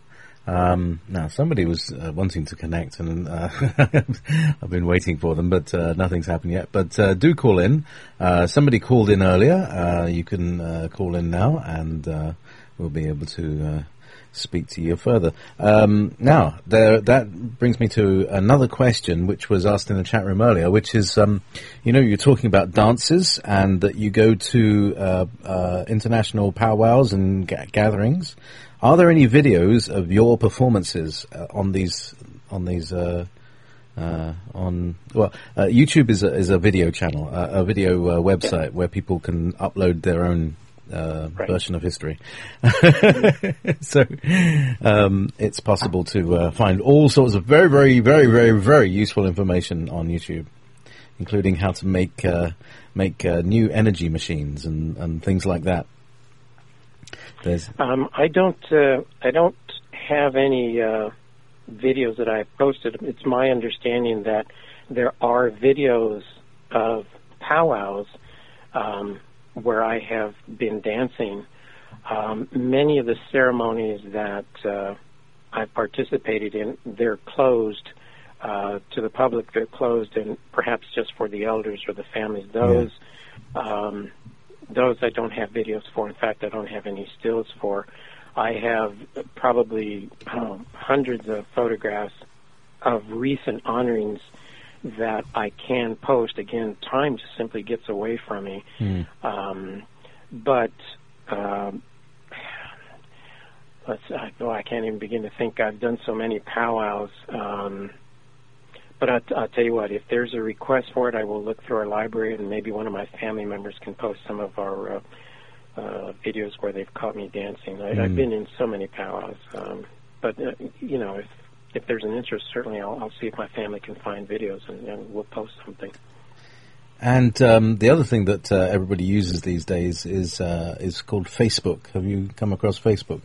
Um, now, somebody was uh, wanting to connect, and uh, I've been waiting for them, but uh, nothing's happened yet. But uh, do call in. Uh, somebody called in earlier. Uh, you can uh, call in now, and uh, we'll be able to uh, speak to you further. Um, now, there, that brings me to another question, which was asked in the chat room earlier, which is, um, you know, you're talking about dances, and that you go to uh, uh, international powwows and ga- gatherings. Are there any videos of your performances uh, on these on these uh, uh, on well uh, YouTube is a, is a video channel, uh, a video uh, website yeah. where people can upload their own uh, right. version of history. So um, it's possible to uh, find all sorts of very very very very very useful information on YouTube, including how to make uh, make uh, new energy machines and, and things like that. Um, I don't. Uh, I don't have any uh, videos that I've posted. It's my understanding that there are videos of powwows um, where I have been dancing. Um, many of the ceremonies that uh, I've participated in, they're closed uh, to the public. They're closed, and perhaps just for the elders or the families. Those. Yeah. Um, Those I don't have videos for. In fact, I don't have any stills for. I have probably um, hundreds of photographs of recent honorings that I can post. Again, time just simply gets away from me. Mm. Um, but um, let's. I, oh, I can't even begin to think. I've done so many powwows. Um, But I'll, I'll tell you what, if there's a request for it, I will look through our library, and maybe one of my family members can post some of our uh, uh, videos where they've caught me dancing. I, mm. I've been in so many powwows. Um, but, uh, you know, if if there's an interest, certainly I'll, I'll see if my family can find videos, and, and we'll post something. And um, the other thing that uh, everybody uses these days is uh, is called Facebook. Have you come across Facebook?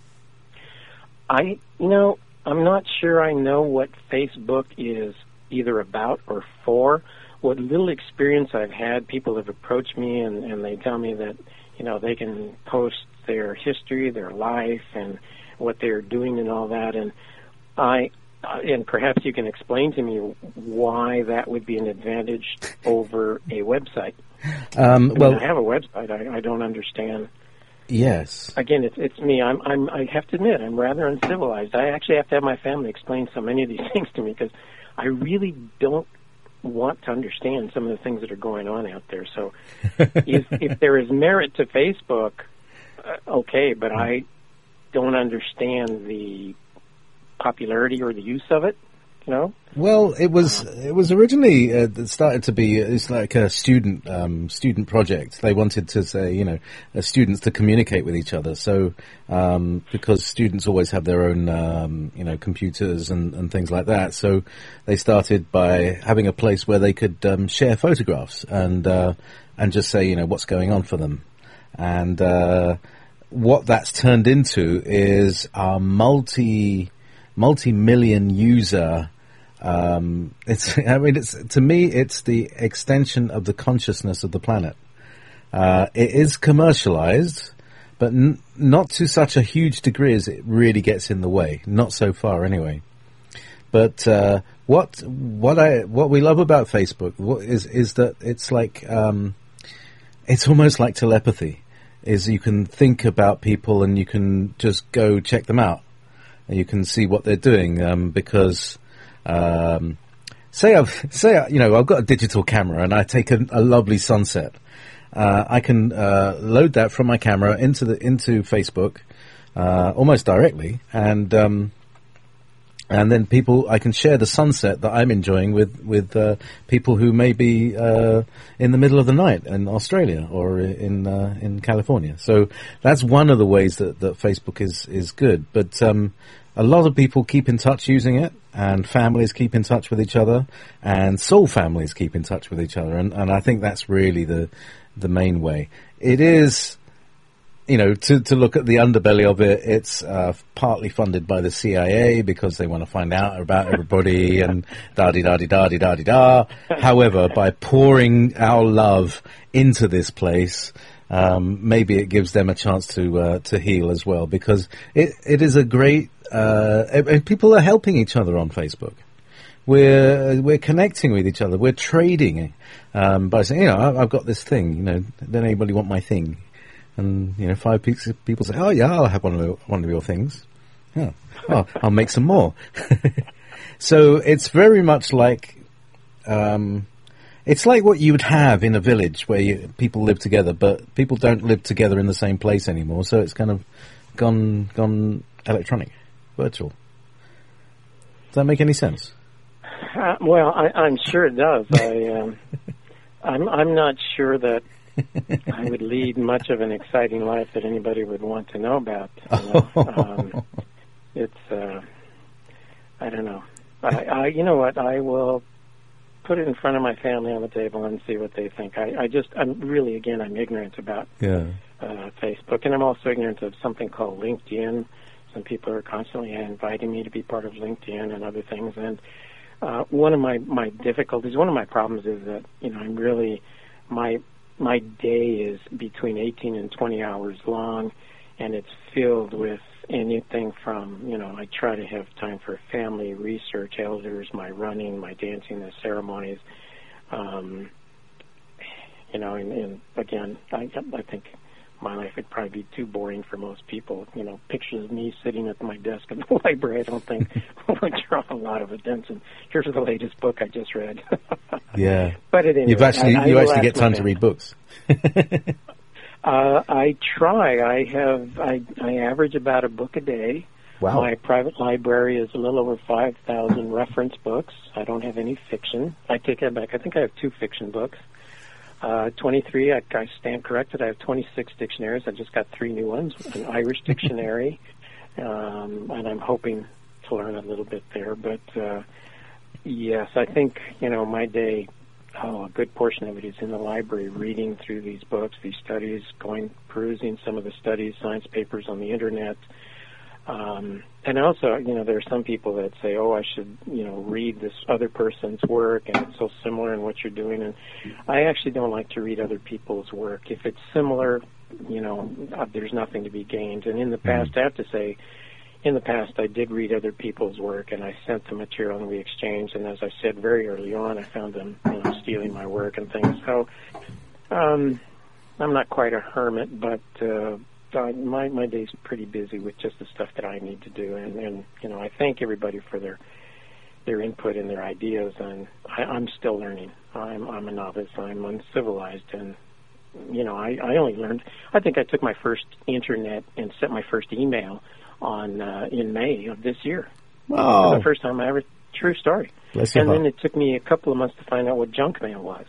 I, you know, I'm not sure I know what Facebook is either about or for. What little experience I've had, people have approached me and, and they tell me that, you know, they can post their history, their life, and what they're doing and all that. And I, uh, and perhaps you can explain to me why that would be an advantage over a website. Um, I well, mean, I have a website. I, I don't understand. Yes. Again, it's it's me. I'm I'm I have to admit I'm rather uncivilized. I actually have to have my family explain so many of these things to me because I really don't want to understand some of the things that are going on out there. So, if if there is merit to Facebook, uh, okay, but I don't understand the popularity or the use of it. No. Well, it was it was originally uh, it started to be it's like a student um, student project. They wanted to say, you know, uh, students to communicate with each other. So um, because students always have their own um, you know computers and, and things like that, so they started by having a place where they could um, share photographs and uh, and just say, you know, what's going on for them. And uh, what that's turned into is a multi multi million user. Um, it's, I mean, it's, to me, it's the extension of the consciousness of the planet. Uh, it is commercialized, but n- not to such a huge degree as it really gets in the way. Not so far, anyway. But, uh, what, what I, what we love about Facebook what is, is that it's like, um, it's almost like telepathy. Is you can think about people and you can just go check them out. And you can see what they're doing, um, because, Um, say I've, say, I, you know, I've got a digital camera and I take a, a lovely sunset. Uh, I can, uh, load that from my camera into the, into Facebook, uh, almost directly. And, um, and then people, I can share the sunset that I'm enjoying with, with, uh, people who may be, uh, in the middle of the night in Australia or in, uh, in California. So that's one of the ways that, that Facebook is, is good. But, um, a lot of people keep in touch using it, and families keep in touch with each other, and soul families keep in touch with each other, and, and I think that's really the the main way. It is, you know, to, to look at the underbelly of it, it's uh, partly funded by the C I A because they want to find out about everybody and da-di-da-di-da-di-da-di-da. However, by pouring our love into this place, um, maybe it gives them a chance to uh, to heal as well, because it, it is a great uh, and people are helping each other on Facebook. We're we're connecting with each other. We're trading um, by saying, you know, I, I've got this thing. You know, does anybody want my thing? And you know, five people say, oh yeah, I'll have one of your, one of your things. Yeah, oh, I'll make some more. So it's very much like, um, it's like what you would have in a village where you, people live together, but people don't live together in the same place anymore. So it's kind of gone gone electronic, virtual. Does that make any sense? Uh, well, I, I'm sure it does. I, um, I'm, I'm not sure that I would lead much of an exciting life that anybody would want to know about. You know? um, it's, uh, I don't know. I, I, you know what? I will put it in front of my family on the table and see what they think. I, I just, I'm really, again, I'm ignorant about yeah. uh, Facebook, and I'm also ignorant of something called LinkedIn. Some people are constantly inviting me to be part of LinkedIn and other things, and uh, one of my, my difficulties, one of my problems is that, you know, I'm really, my my day is between eighteen and twenty hours long, and it's filled with anything from, you know, I try to have time for family, research, elders, my running, my dancing, the ceremonies. Um, you know, and, and again, I, I think my life would probably be too boring for most people. You know, pictures of me sitting at my desk in the library, I don't think would draw a lot of attention. Here's the latest book I just read. Yeah. But at any You've rate, actually, I, you I actually get time to read books. Uh, I try. I have. I, I average about a book a day. Wow. My private library is a little over five thousand reference books. I don't have any fiction. I take that back. I think I have two fiction books. Uh, twenty-three. I, I stand corrected. I have twenty-six dictionaries. I just got three new ones. An Irish dictionary, um, and I'm hoping to learn a little bit there. But uh, yes, I think you know my day. Oh, a good portion of it is in the library, reading through these books, these studies, going perusing some of the studies, science papers on the internet. Um, and also, you know, there are some people that say, oh, I should, you know, read this other person's work, and it's so similar in what you're doing. And I actually don't like to read other people's work. If it's similar, you know, uh, there's nothing to be gained. And in the past, I have to say, in the past, I did read other people's work, and I sent the material, and we exchanged. And as I said very early on, I found them, you know, stealing my work and things. So um, I'm not quite a hermit, but uh, my my day's pretty busy with just the stuff that I need to do. And, and you know, I thank everybody for their their input and their ideas. And I, I'm still learning. I'm I'm a novice. I'm uncivilized, and you know, I, I only learned. I think I took my first internet and sent my first email on uh, in May of this year. Oh. For the first time I ever, true story. Bless and your then heart. it took me a couple of months to find out what junk mail was.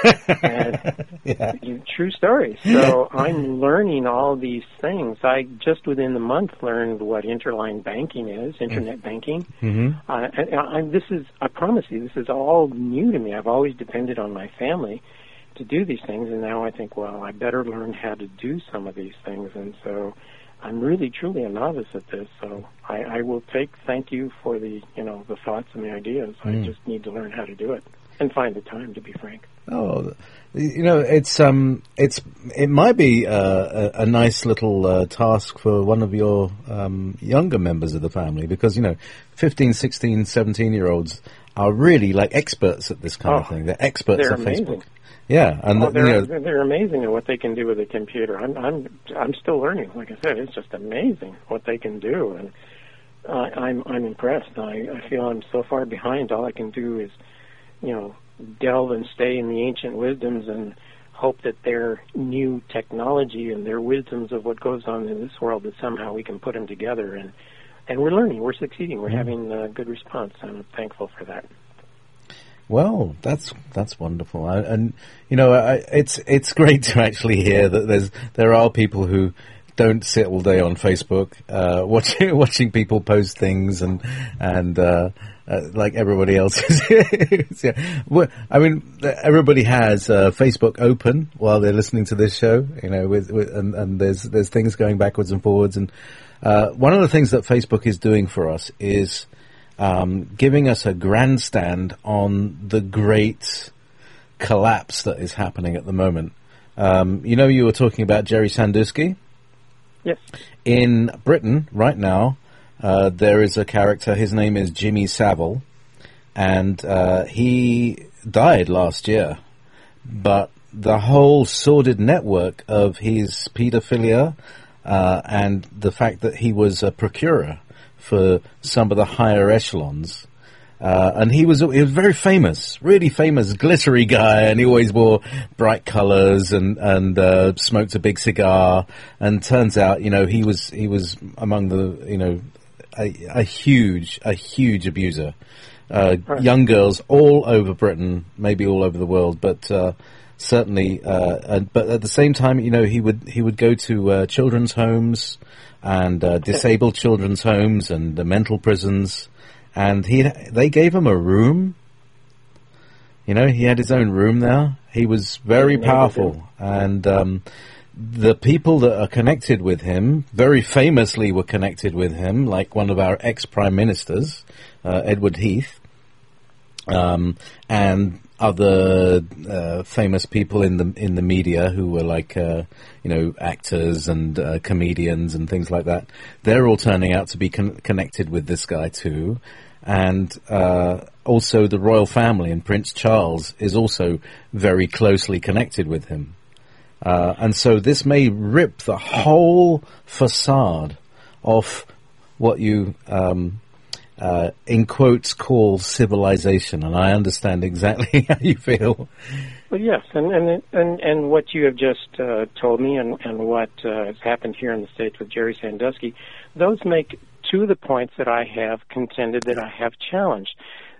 and, Yeah. you, true story. So I'm learning all these things. I just within the month learned what interline banking is, internet banking. Mm-hmm. Uh, and, and this is, I promise you, this is all new to me. I've always depended on my family to do these things, and now I think, well, I better learn how to do some of these things. And so I'm really, truly a novice at this, so I, I will take thank you for the, you know, the thoughts and the ideas. Mm. I just need to learn how to do it and find the time, to be frank. Oh, you know, it's um, it's it might be uh, a, a nice little uh, task for one of your um, younger members of the family, because you know, fifteen, sixteen, seventeen year olds are really like experts at this kind oh, of thing. They're experts they're at amazing. Facebook. Yeah, and oh, the, you they're, know, they're amazing at what they can do with a computer. I'm I'm I'm still learning. Like I said, it's just amazing what they can do, and uh, I'm I'm impressed. I, I feel I'm so far behind. All I can do is, you know, delve and stay in the ancient wisdoms and hope that their new technology and their wisdoms of what goes on in this world, that somehow we can put them together. And and we're learning. We're succeeding. We're mm-hmm. having a good response. I'm thankful for that. Well, that's that's wonderful, I, and you know, I, it's it's great to actually hear that there's there are people who don't sit all day on Facebook uh, watching watching people post things and and uh, uh, like everybody else is. Yeah. Well, I mean, everybody has uh, Facebook open while they're listening to this show, you know, with, with and, and there's there's things going backwards and forwards, and uh, one of the things that Facebook is doing for us is Um, giving us a grandstand on the great collapse that is happening at the moment. Um, you know, you were talking about Jerry Sandusky? Yes. In Britain, right now, uh, there is a character, his name is Jimmy Savile, and uh, he died last year. But the whole sordid network of his pedophilia uh, and the fact that he was a procurer for some of the higher echelons, Uh, and he was he was very famous, really famous, glittery guy, and he always wore bright colours and and uh, smoked a big cigar. And turns out, you know, he was he was among the you know a, a huge a huge abuser. Uh, right. Young girls all over Britain, maybe all over the world, but uh, certainly. Uh, and, but at the same time, you know, he would he would go to uh, children's homes and uh, disabled children's homes and uh, mental prisons. And he, they gave him a room. You know, he had his own room there. He was very powerful. And um, the people that are connected with him, very famously were connected with him, like one of our ex-prime ministers, uh, Edward Heath, um, and other uh, famous people in the in the media who were like, uh, you know, actors and uh, comedians and things like that. They're all turning out to be con- connected with this guy too. And uh, also the royal family, and Prince Charles is also very closely connected with him. Uh, and so this may rip the whole facade off what you, um, uh, in quotes, call civilization. And I understand exactly how you feel. Well, yes, and and and, and what you have just uh, told me, and, and what uh, has happened here in the States with Jerry Sandusky, those make two of the points that I have contended, that I have challenged.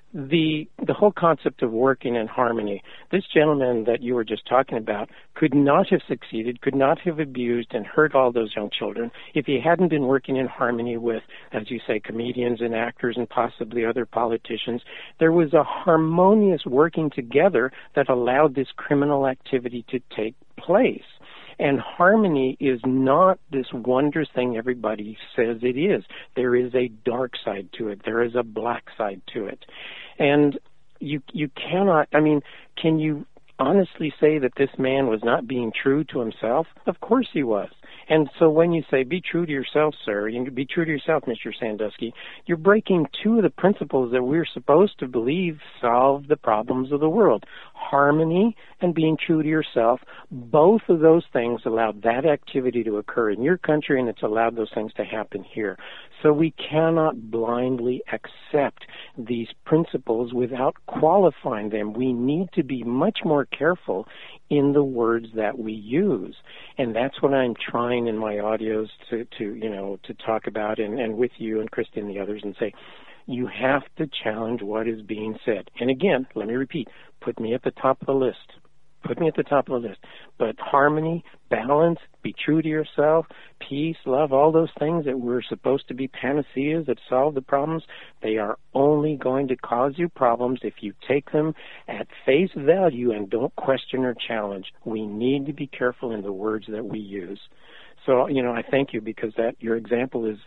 The the whole concept of working in harmony. This gentleman that you were just talking about could not have succeeded, could not have abused and hurt all those young children if he hadn't been working in harmony with, as you say, comedians and actors and possibly other politicians. There was a harmonious working together that allowed this criminal activity to take place. And harmony is not this wondrous thing everybody says it is. There is a dark side to it. There is a black side to it. And you you cannot, I mean, can you honestly say that this man was not being true to himself? Of course he was. And so when you say, be true to yourself, sir, you be true to yourself, Mister Sandusky, you're breaking two of the principles that we're supposed to believe solve the problems of the world. Harmony and being true to yourself. Both of those things allowed that activity to occur in your country, and it's allowed those things to happen here. So we cannot blindly accept these principles without qualifying them. We need to be much more careful in the words that we use. And that's what I'm trying in my audios to, to you know, to talk about, and, and with you and Christy and the others, and say, you have to challenge what is being said. And again, let me repeat, put me at the top of the list. Put me at the top of the list. But harmony, balance, be true to yourself, peace, love, all those things that were supposed to be panaceas that solve the problems, they are only going to cause you problems if you take them at face value and don't question or challenge. We need to be careful in the words that we use. So, you know, I thank you, because that your example is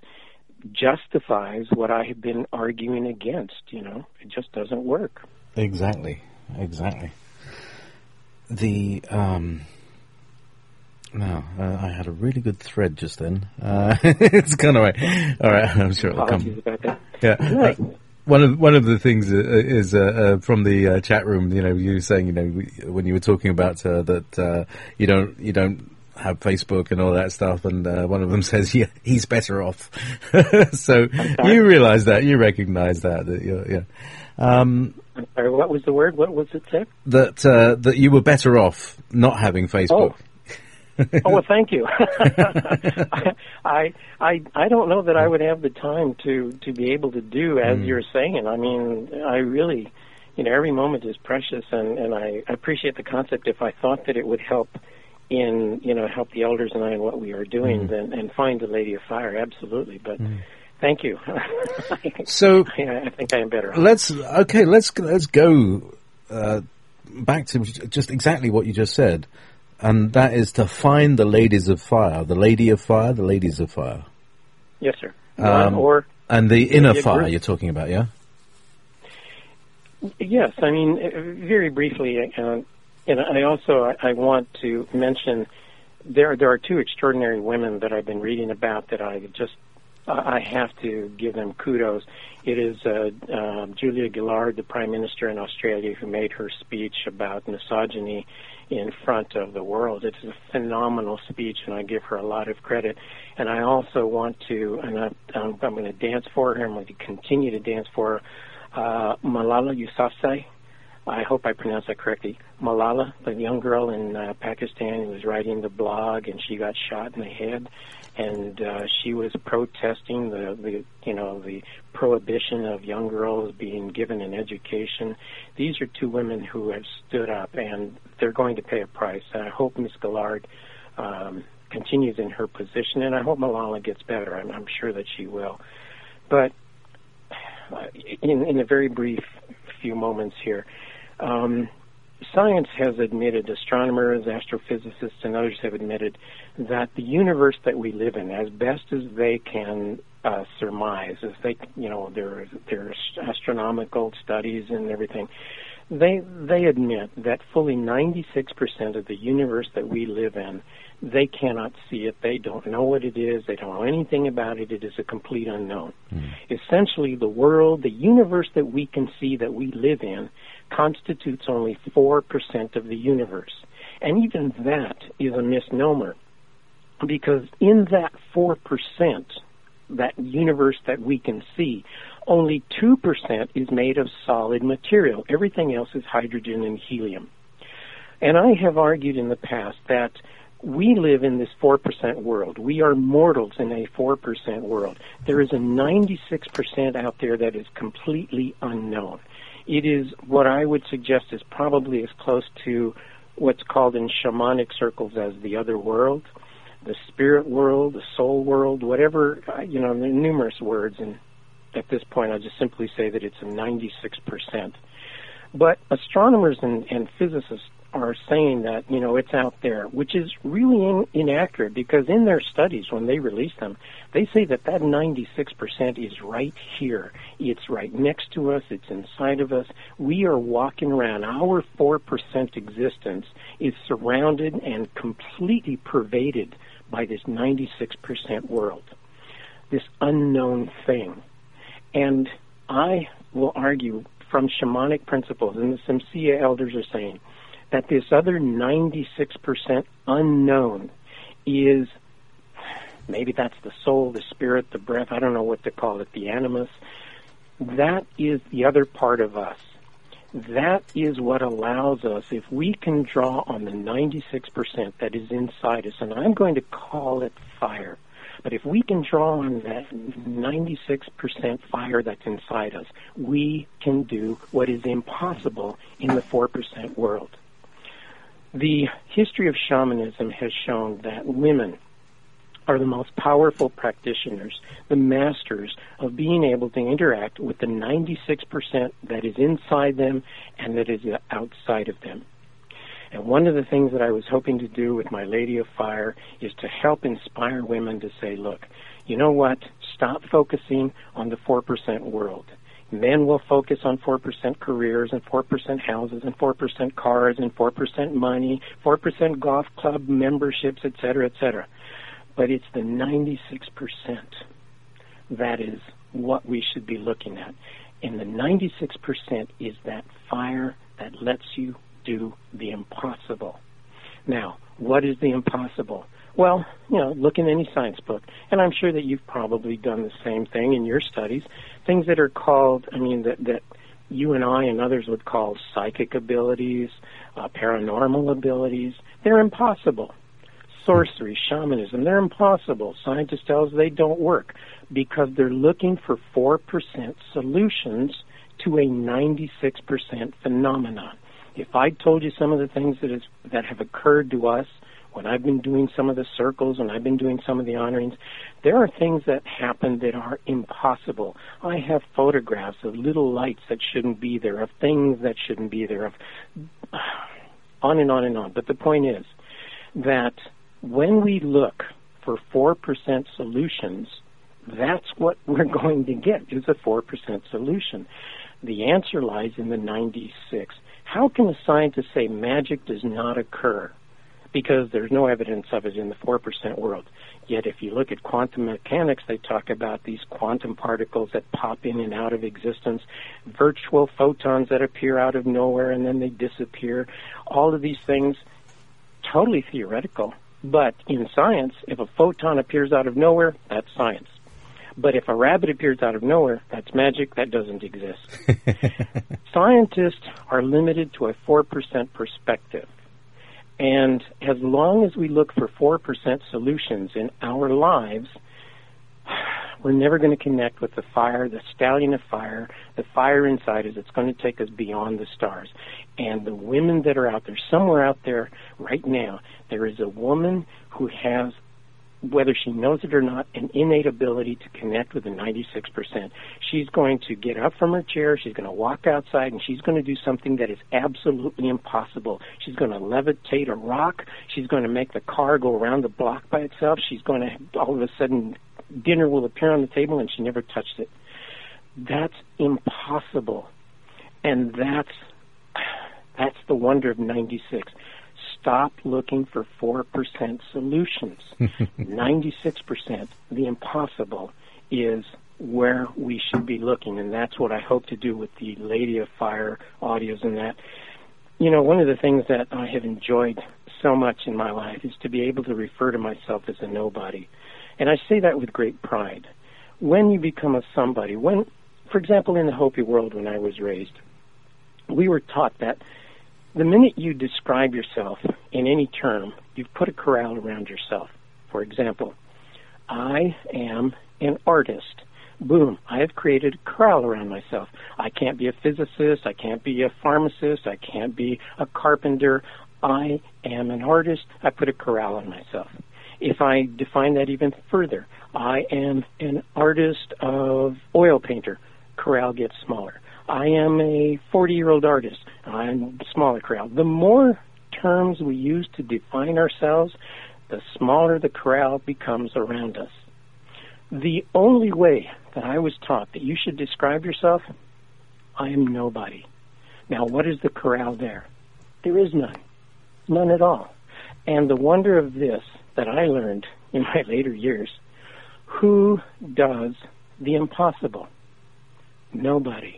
justifies what I have been arguing against. You know, it just doesn't work. Exactly, exactly. The um, no, uh, I had a really good thread just then. Uh, it's gone away. All right, I'm sure it'll come. About that. Yeah. Right. Uh, one of one of the things uh, is uh, uh, from the uh, chat room. You know, you were saying, you know, when you were talking about uh, that uh, you don't you don't have Facebook and all that stuff, and uh, one of them says, yeah, he's better off. So you realise that, you recognise that, that you're, yeah. Um, I'm sorry, what was the word? What was it said? That uh, that you were better off not having Facebook. Oh, oh well, thank you. I I I don't know that I would have the time to to be able to do as mm. you're saying. I mean, I really, you know, every moment is precious, and and I appreciate the concept. If I thought that it would help in, you know, help the elders and I in what we are doing, mm. then and find the Lady of Fire, absolutely. But mm. thank you. So I, I think I am better. Let's okay. Let's let's go uh, back to just exactly what you just said, and that is to find the Ladies of Fire, the Lady of Fire, the Ladies of Fire. Yes, sir. Um, or and the inner fire you're talking about, yeah. Yes, I mean, very briefly. Uh, And I also I want to mention there there are two extraordinary women that I've been reading about that I just I have to give them kudos. It is uh, uh, Julia Gillard, the Prime Minister in Australia, who made her speech about misogyny in front of the world. It's a phenomenal speech, and I give her a lot of credit. And I also want to, and I, um, I'm going to dance for her. I'm going to continue to dance for her. Uh, Malala Yousafzai. I hope I pronounced that correctly. Malala, the young girl in uh, Pakistan who was writing the blog, and she got shot in the head, and uh, she was protesting the, the, you know, the prohibition of young girls being given an education. These are two women who have stood up, and they're going to pay a price. And I hope Miz Gillard um, continues in her position, and I hope Malala gets better. I'm, I'm sure that she will. But in, in a very brief few moments here, Um, science has admitted, astronomers, astrophysicists, and others have admitted that the universe that we live in, as best as they can uh, surmise, as they, you know, there there are astronomical studies and everything, they they admit that fully ninety-six percent of the universe that we live in, they cannot see it. They don't know what it is. They don't know anything about it. It is a complete unknown. Mm. Essentially, the world, the universe that we can see, that we live in, constitutes only four percent of the universe. And even that is a misnomer, because in that four percent, that universe that we can see, only two percent is made of solid material. Everything else is hydrogen and helium. And I have argued in the past that we live in this four percent world. We are mortals in a four percent world. There is a ninety-six percent out there that is completely unknown. It is what I would suggest is probably as close to what's called in shamanic circles as the other world, the spirit world, the soul world, whatever, you know, there are numerous words, and at this point I'll just simply say that it's a ninety-six percent. But astronomers and, and physicists are saying that, you know, it's out there, which is really in, inaccurate, because in their studies, when they release them, they say that that ninety-six percent is right here. It's right next to us. It's inside of us. We are walking around. Our four percent existence is surrounded and completely pervaded by this ninety-six percent world, this unknown thing. And I will argue from shamanic principles, and the Samsiya elders are saying, that this other ninety-six percent unknown is, maybe that's the soul, the spirit, the breath, I don't know what to call it, the animus. That is the other part of us. That is what allows us, if we can draw on the ninety-six percent that is inside us, and I'm going to call it fire, but if we can draw on that ninety-six percent fire that's inside us, we can do what is impossible in the four percent world. The history of shamanism has shown that women are the most powerful practitioners, the masters of being able to interact with the ninety-six percent that is inside them and that is outside of them. And one of the things that I was hoping to do with my Lady of Fire is to help inspire women to say, look, you know what? Stop focusing on the four percent world. Men will focus on four percent careers and four percent houses and four percent cars and four percent money, four percent golf club memberships, et cetera, et cetera. But it's the ninety-six percent that is what we should be looking at. And the ninety-six percent is that fire that lets you do the impossible. Now, what is the impossible? Well, you know, look in any science book, and I'm sure that you've probably done the same thing in your studies, things that are called, I mean, that, that you and I and others would call psychic abilities, uh, paranormal abilities. They're impossible. Sorcery, shamanism, they're impossible. Scientists tell us they don't work because they're looking for four percent solutions to a ninety-six percent phenomenon. If I told you some of the things that, is, that have occurred to us when I've been doing some of the circles and I've been doing some of the honorings, there are things that happen that are impossible. I have photographs of little lights that shouldn't be there, of things that shouldn't be there, of on and on and on. But the point is that when we look for four percent solutions, that's what we're going to get, is a four percent solution. The answer lies in the ninety-six. How can a scientist say magic does not occur? because there's no evidence of it in the four percent world. Yet if you look at quantum mechanics, they talk about these quantum particles that pop in and out of existence, virtual photons that appear out of nowhere and then they disappear. All of these things, totally theoretical. But in science, if a photon appears out of nowhere, that's science. But if a rabbit appears out of nowhere, that's magic. That doesn't exist. Scientists are limited to a four percent perspective. And as long as we look for four percent solutions in our lives, we're never going to connect with the fire, the stallion of fire, the fire inside us. It's going to take us beyond the stars. And the women that are out there, somewhere out there right now, there is a woman who has, whether she knows it or not, an innate ability to connect with the ninety-six percent. She's going to get up from her chair, she's going to walk outside, and she's going to do something that is absolutely impossible. She's going to levitate a rock. She's going to make the car go around the block by itself. She's going to, all of a sudden, dinner will appear on the table, and she never touched it. That's impossible. And that's that's the wonder of ninety-six. Stop looking for four percent solutions. ninety-six percent, the impossible, is where we should be looking, and that's what I hope to do with the Lady of Fire audios and that. You know, one of the things that I have enjoyed so much in my life is to be able to refer to myself as a nobody. And I say that with great pride. When you become a somebody, when, for example, in the Hopi world when I was raised, we were taught that the minute you describe yourself in any term, you've put a corral around yourself. For example, I am an artist. Boom, I have created a corral around myself. I can't be a physicist. I can't be a pharmacist. I can't be a carpenter. I am an artist. I put a corral on myself. If I define that even further, I am an artist of oil painter. Corral gets smaller. I am a forty-year-old artist. I'm a smaller corral. The more terms we use to define ourselves, the smaller the corral becomes around us. The only way that I was taught that you should describe yourself, I am nobody. Now, what is the corral there? There is none. None at all. And the wonder of this that I learned in my later years, who does the impossible? Nobody.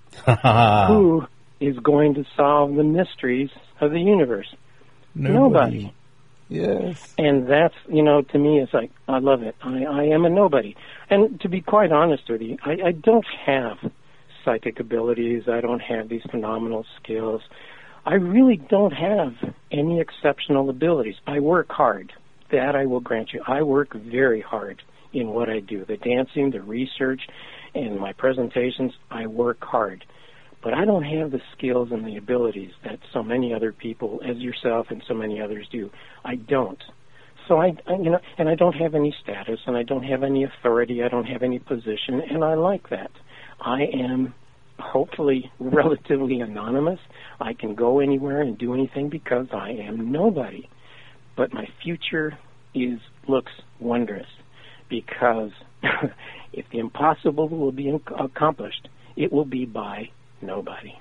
Who is going to solve the mysteries of the universe? Nobody. Nobody. Yes. And that's, you know, to me, it's like, I love it. I, I am a nobody. And to be quite honest with you, I, I don't have psychic abilities. I don't have these phenomenal skills. I really don't have any exceptional abilities. I work hard. That I will grant you. I work very hard in what I do. The dancing, the research, and my presentations, I work hard. But I don't have the skills and the abilities that so many other people, as yourself and so many others do. I don't. So I, I, you know, and I don't have any status, and I don't have any authority. I don't have any position, and I like that. I am hopefully relatively anonymous. I can go anywhere and do anything because I am nobody. But my future is looks wondrous because if the impossible will be accomplished, it will be by nobody.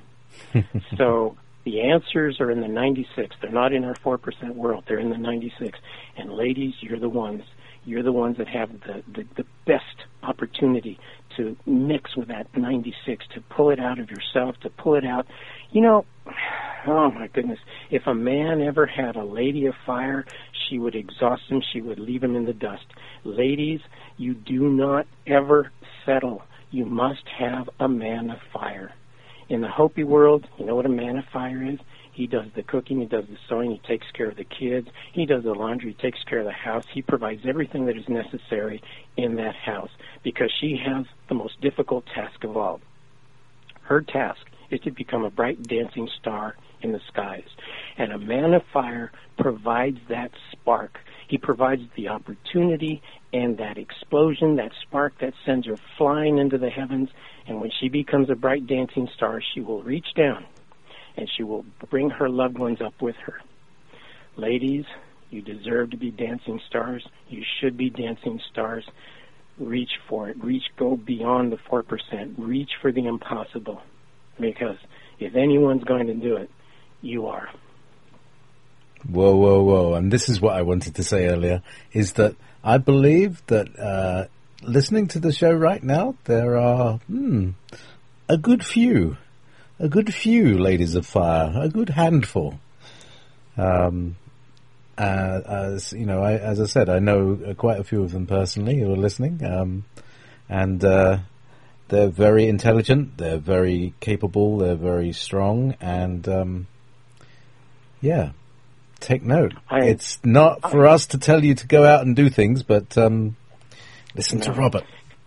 So the answers are in the ninety-six. They're not in our four percent world. They're in the ninety-six. And ladies, you're the ones. You're the ones that have the, the, the best opportunity to mix with that ninety-six, to pull it out of yourself, to pull it out. You know, oh my goodness, if a man ever had a lady of fire, she would exhaust him, she would leave him in the dust. Ladies, you do not ever settle. You must have a man of fire. In the Hopi world, you know what a man of fire is? He does the cooking, he does the sewing, he takes care of the kids, he does the laundry, he takes care of the house, he provides everything that is necessary in that house because she has the most difficult task of all. Her task is to become a bright dancing star in the skies. And a man of fire provides that spark. He provides the opportunity and that explosion, that spark that sends her flying into the heavens. And when she becomes a bright dancing star, she will reach down and she will bring her loved ones up with her. Ladies, you deserve to be dancing stars. You should be dancing stars. Reach for it. Reach, go beyond the four percent. Reach for the impossible. Because if anyone's going to do it, you are. Whoa, whoa, whoa. And this is what I wanted to say earlier, is that I believe that uh, listening to the show right now, there are hmm, a good few, a good few ladies of fire, a good handful. Um, uh, as you know, I, as I said, I know quite a few of them personally who are listening, um, and uh, they're very intelligent, they're very capable, they're very strong, and um, yeah. Take note. I, it's not for I, us to tell you to go out and do things, but um, listen no. to Robert.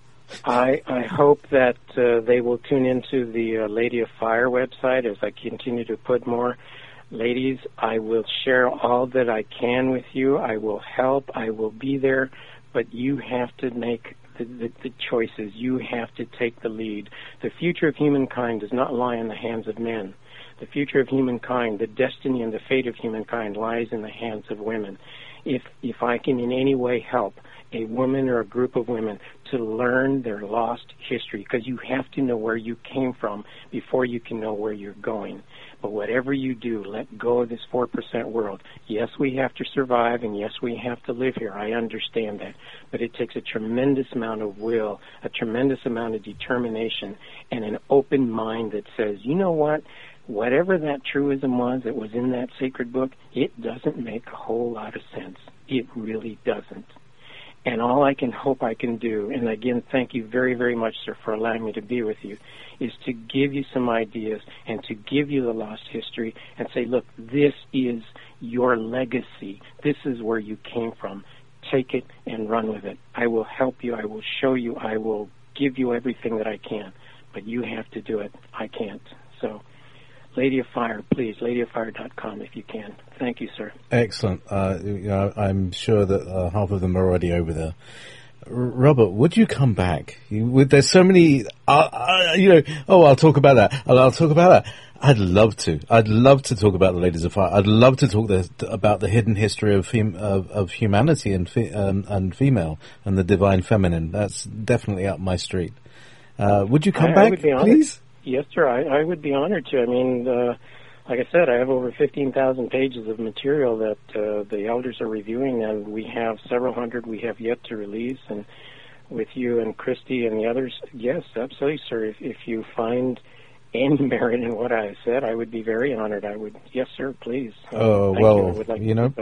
I, I hope that uh, they will tune into the uh, Lady of Fire website as I continue to put more. Ladies, I will share all that I can with you. I will help. I will be there. But you have to make the, the, the choices. You have to take the lead. The future of humankind does not lie in the hands of men. The future of humankind, the destiny and the fate of humankind lies in the hands of women. If if I can in any way help a woman or a group of women to learn their lost history, because you have to know where you came from before you can know where you're going. But whatever you do, let go of this four percent world. Yes, we have to survive, and yes, we have to live here. I understand that. But it takes a tremendous amount of will, a tremendous amount of determination, and an open mind that says, you know what? Whatever that truism was that was in that sacred book, it doesn't make a whole lot of sense. It really doesn't. And all I can hope I can do, and again, thank you very, very much, sir, for allowing me to be with you, is to give you some ideas and to give you the lost history and say, look, this is your legacy. This is where you came from. Take it and run with it. I will help you. I will show you. I will give you everything that I can. But you have to do it. I can't. So... Lady of Fire, please, lady of fire dot com if you can. Thank you, sir. Excellent. Uh, you know, I'm sure that uh, half of them are already over there. R- Robert, would you come back? You, would, there's so many, uh, uh, you know, oh, I'll talk about that. I'll, I'll talk about that. I'd love to. I'd love to talk about the Ladies of Fire. I'd love to talk the, about the hidden history of fem- of, of humanity and, fe- um, and female and the divine feminine. That's definitely up my street. Uh, would you come I, back, I would be please? Yes, sir. I, I would be honored to. I mean, uh, like I said, I have over fifteen thousand pages of material that uh, the elders are reviewing, and we have several hundred we have yet to release. And with you and Christy and the others, yes, absolutely, sir. If, if you find any merit in what I said, I would be very honored. I would, yes, sir, please. Uh, oh, well, you, I would like you to know,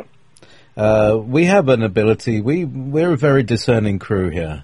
uh, we have an ability. We, we're a very discerning crew here.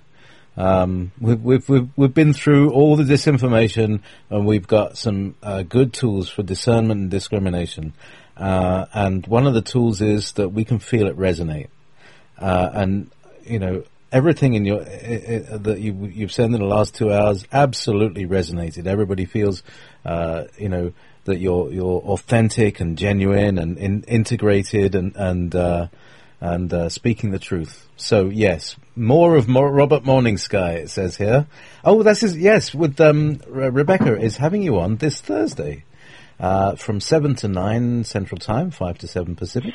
Um, we've, we've, we've, we've been through all the disinformation, and we've got some uh, good tools for discernment and discrimination. Uh, and one of the tools is that we can feel it resonate. Uh, and, you know, everything in your, uh, uh, that you, you've said in the last two hours absolutely resonated. Everybody feels, uh, you know, that you're, you're authentic and genuine and in, integrated and, and, uh, and uh, speaking the truth. So yes, more of more Robert Morning Sky, it says here. Oh, that's his, yes, with um, Re- Rebecca is having you on this Thursday uh, from seven to nine Central Time, five to seven Pacific.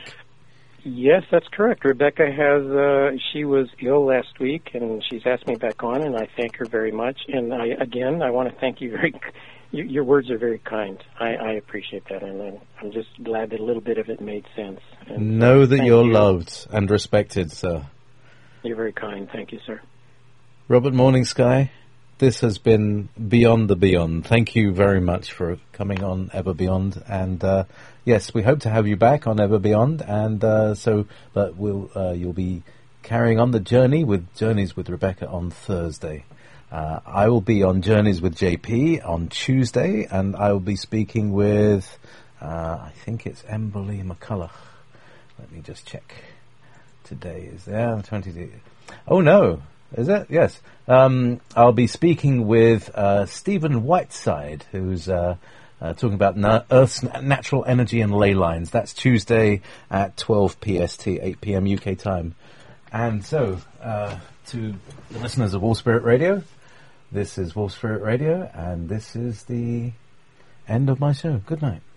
Yes, that's correct. Rebecca has, uh, she was ill last week, and she's asked me back on, and I thank her very much. And I, again, I want to thank you very Your, your words are very kind. I, I appreciate that, and I'm, I'm just glad that a little bit of it made sense. And know that you're you. loved and respected, sir. You're very kind. Thank you, sir. Robert Morning Sky, this has been Beyond the Beyond. Thank you very much for coming on Ever Beyond, and uh, yes, we hope to have you back on Ever Beyond. And uh, so, but we'll uh, you'll be carrying on the journey with Journeys with Rebecca on Thursday. Uh, I will be on Journeys with J P on Tuesday, and I will be speaking with, uh, I think it's Emberly McCullough. Let me just check. Today is there, the twentieth. Oh no, is it? Yes. Um, I'll be speaking with uh, Stephen Whiteside, who's uh, uh, talking about na- Earth's natural energy and ley lines. That's Tuesday at twelve P S T, eight p.m. U K time. And so, uh, to the listeners of Wolf Spirit Radio, this is Wolf Spirit Radio, and this is the end of my show. Good night.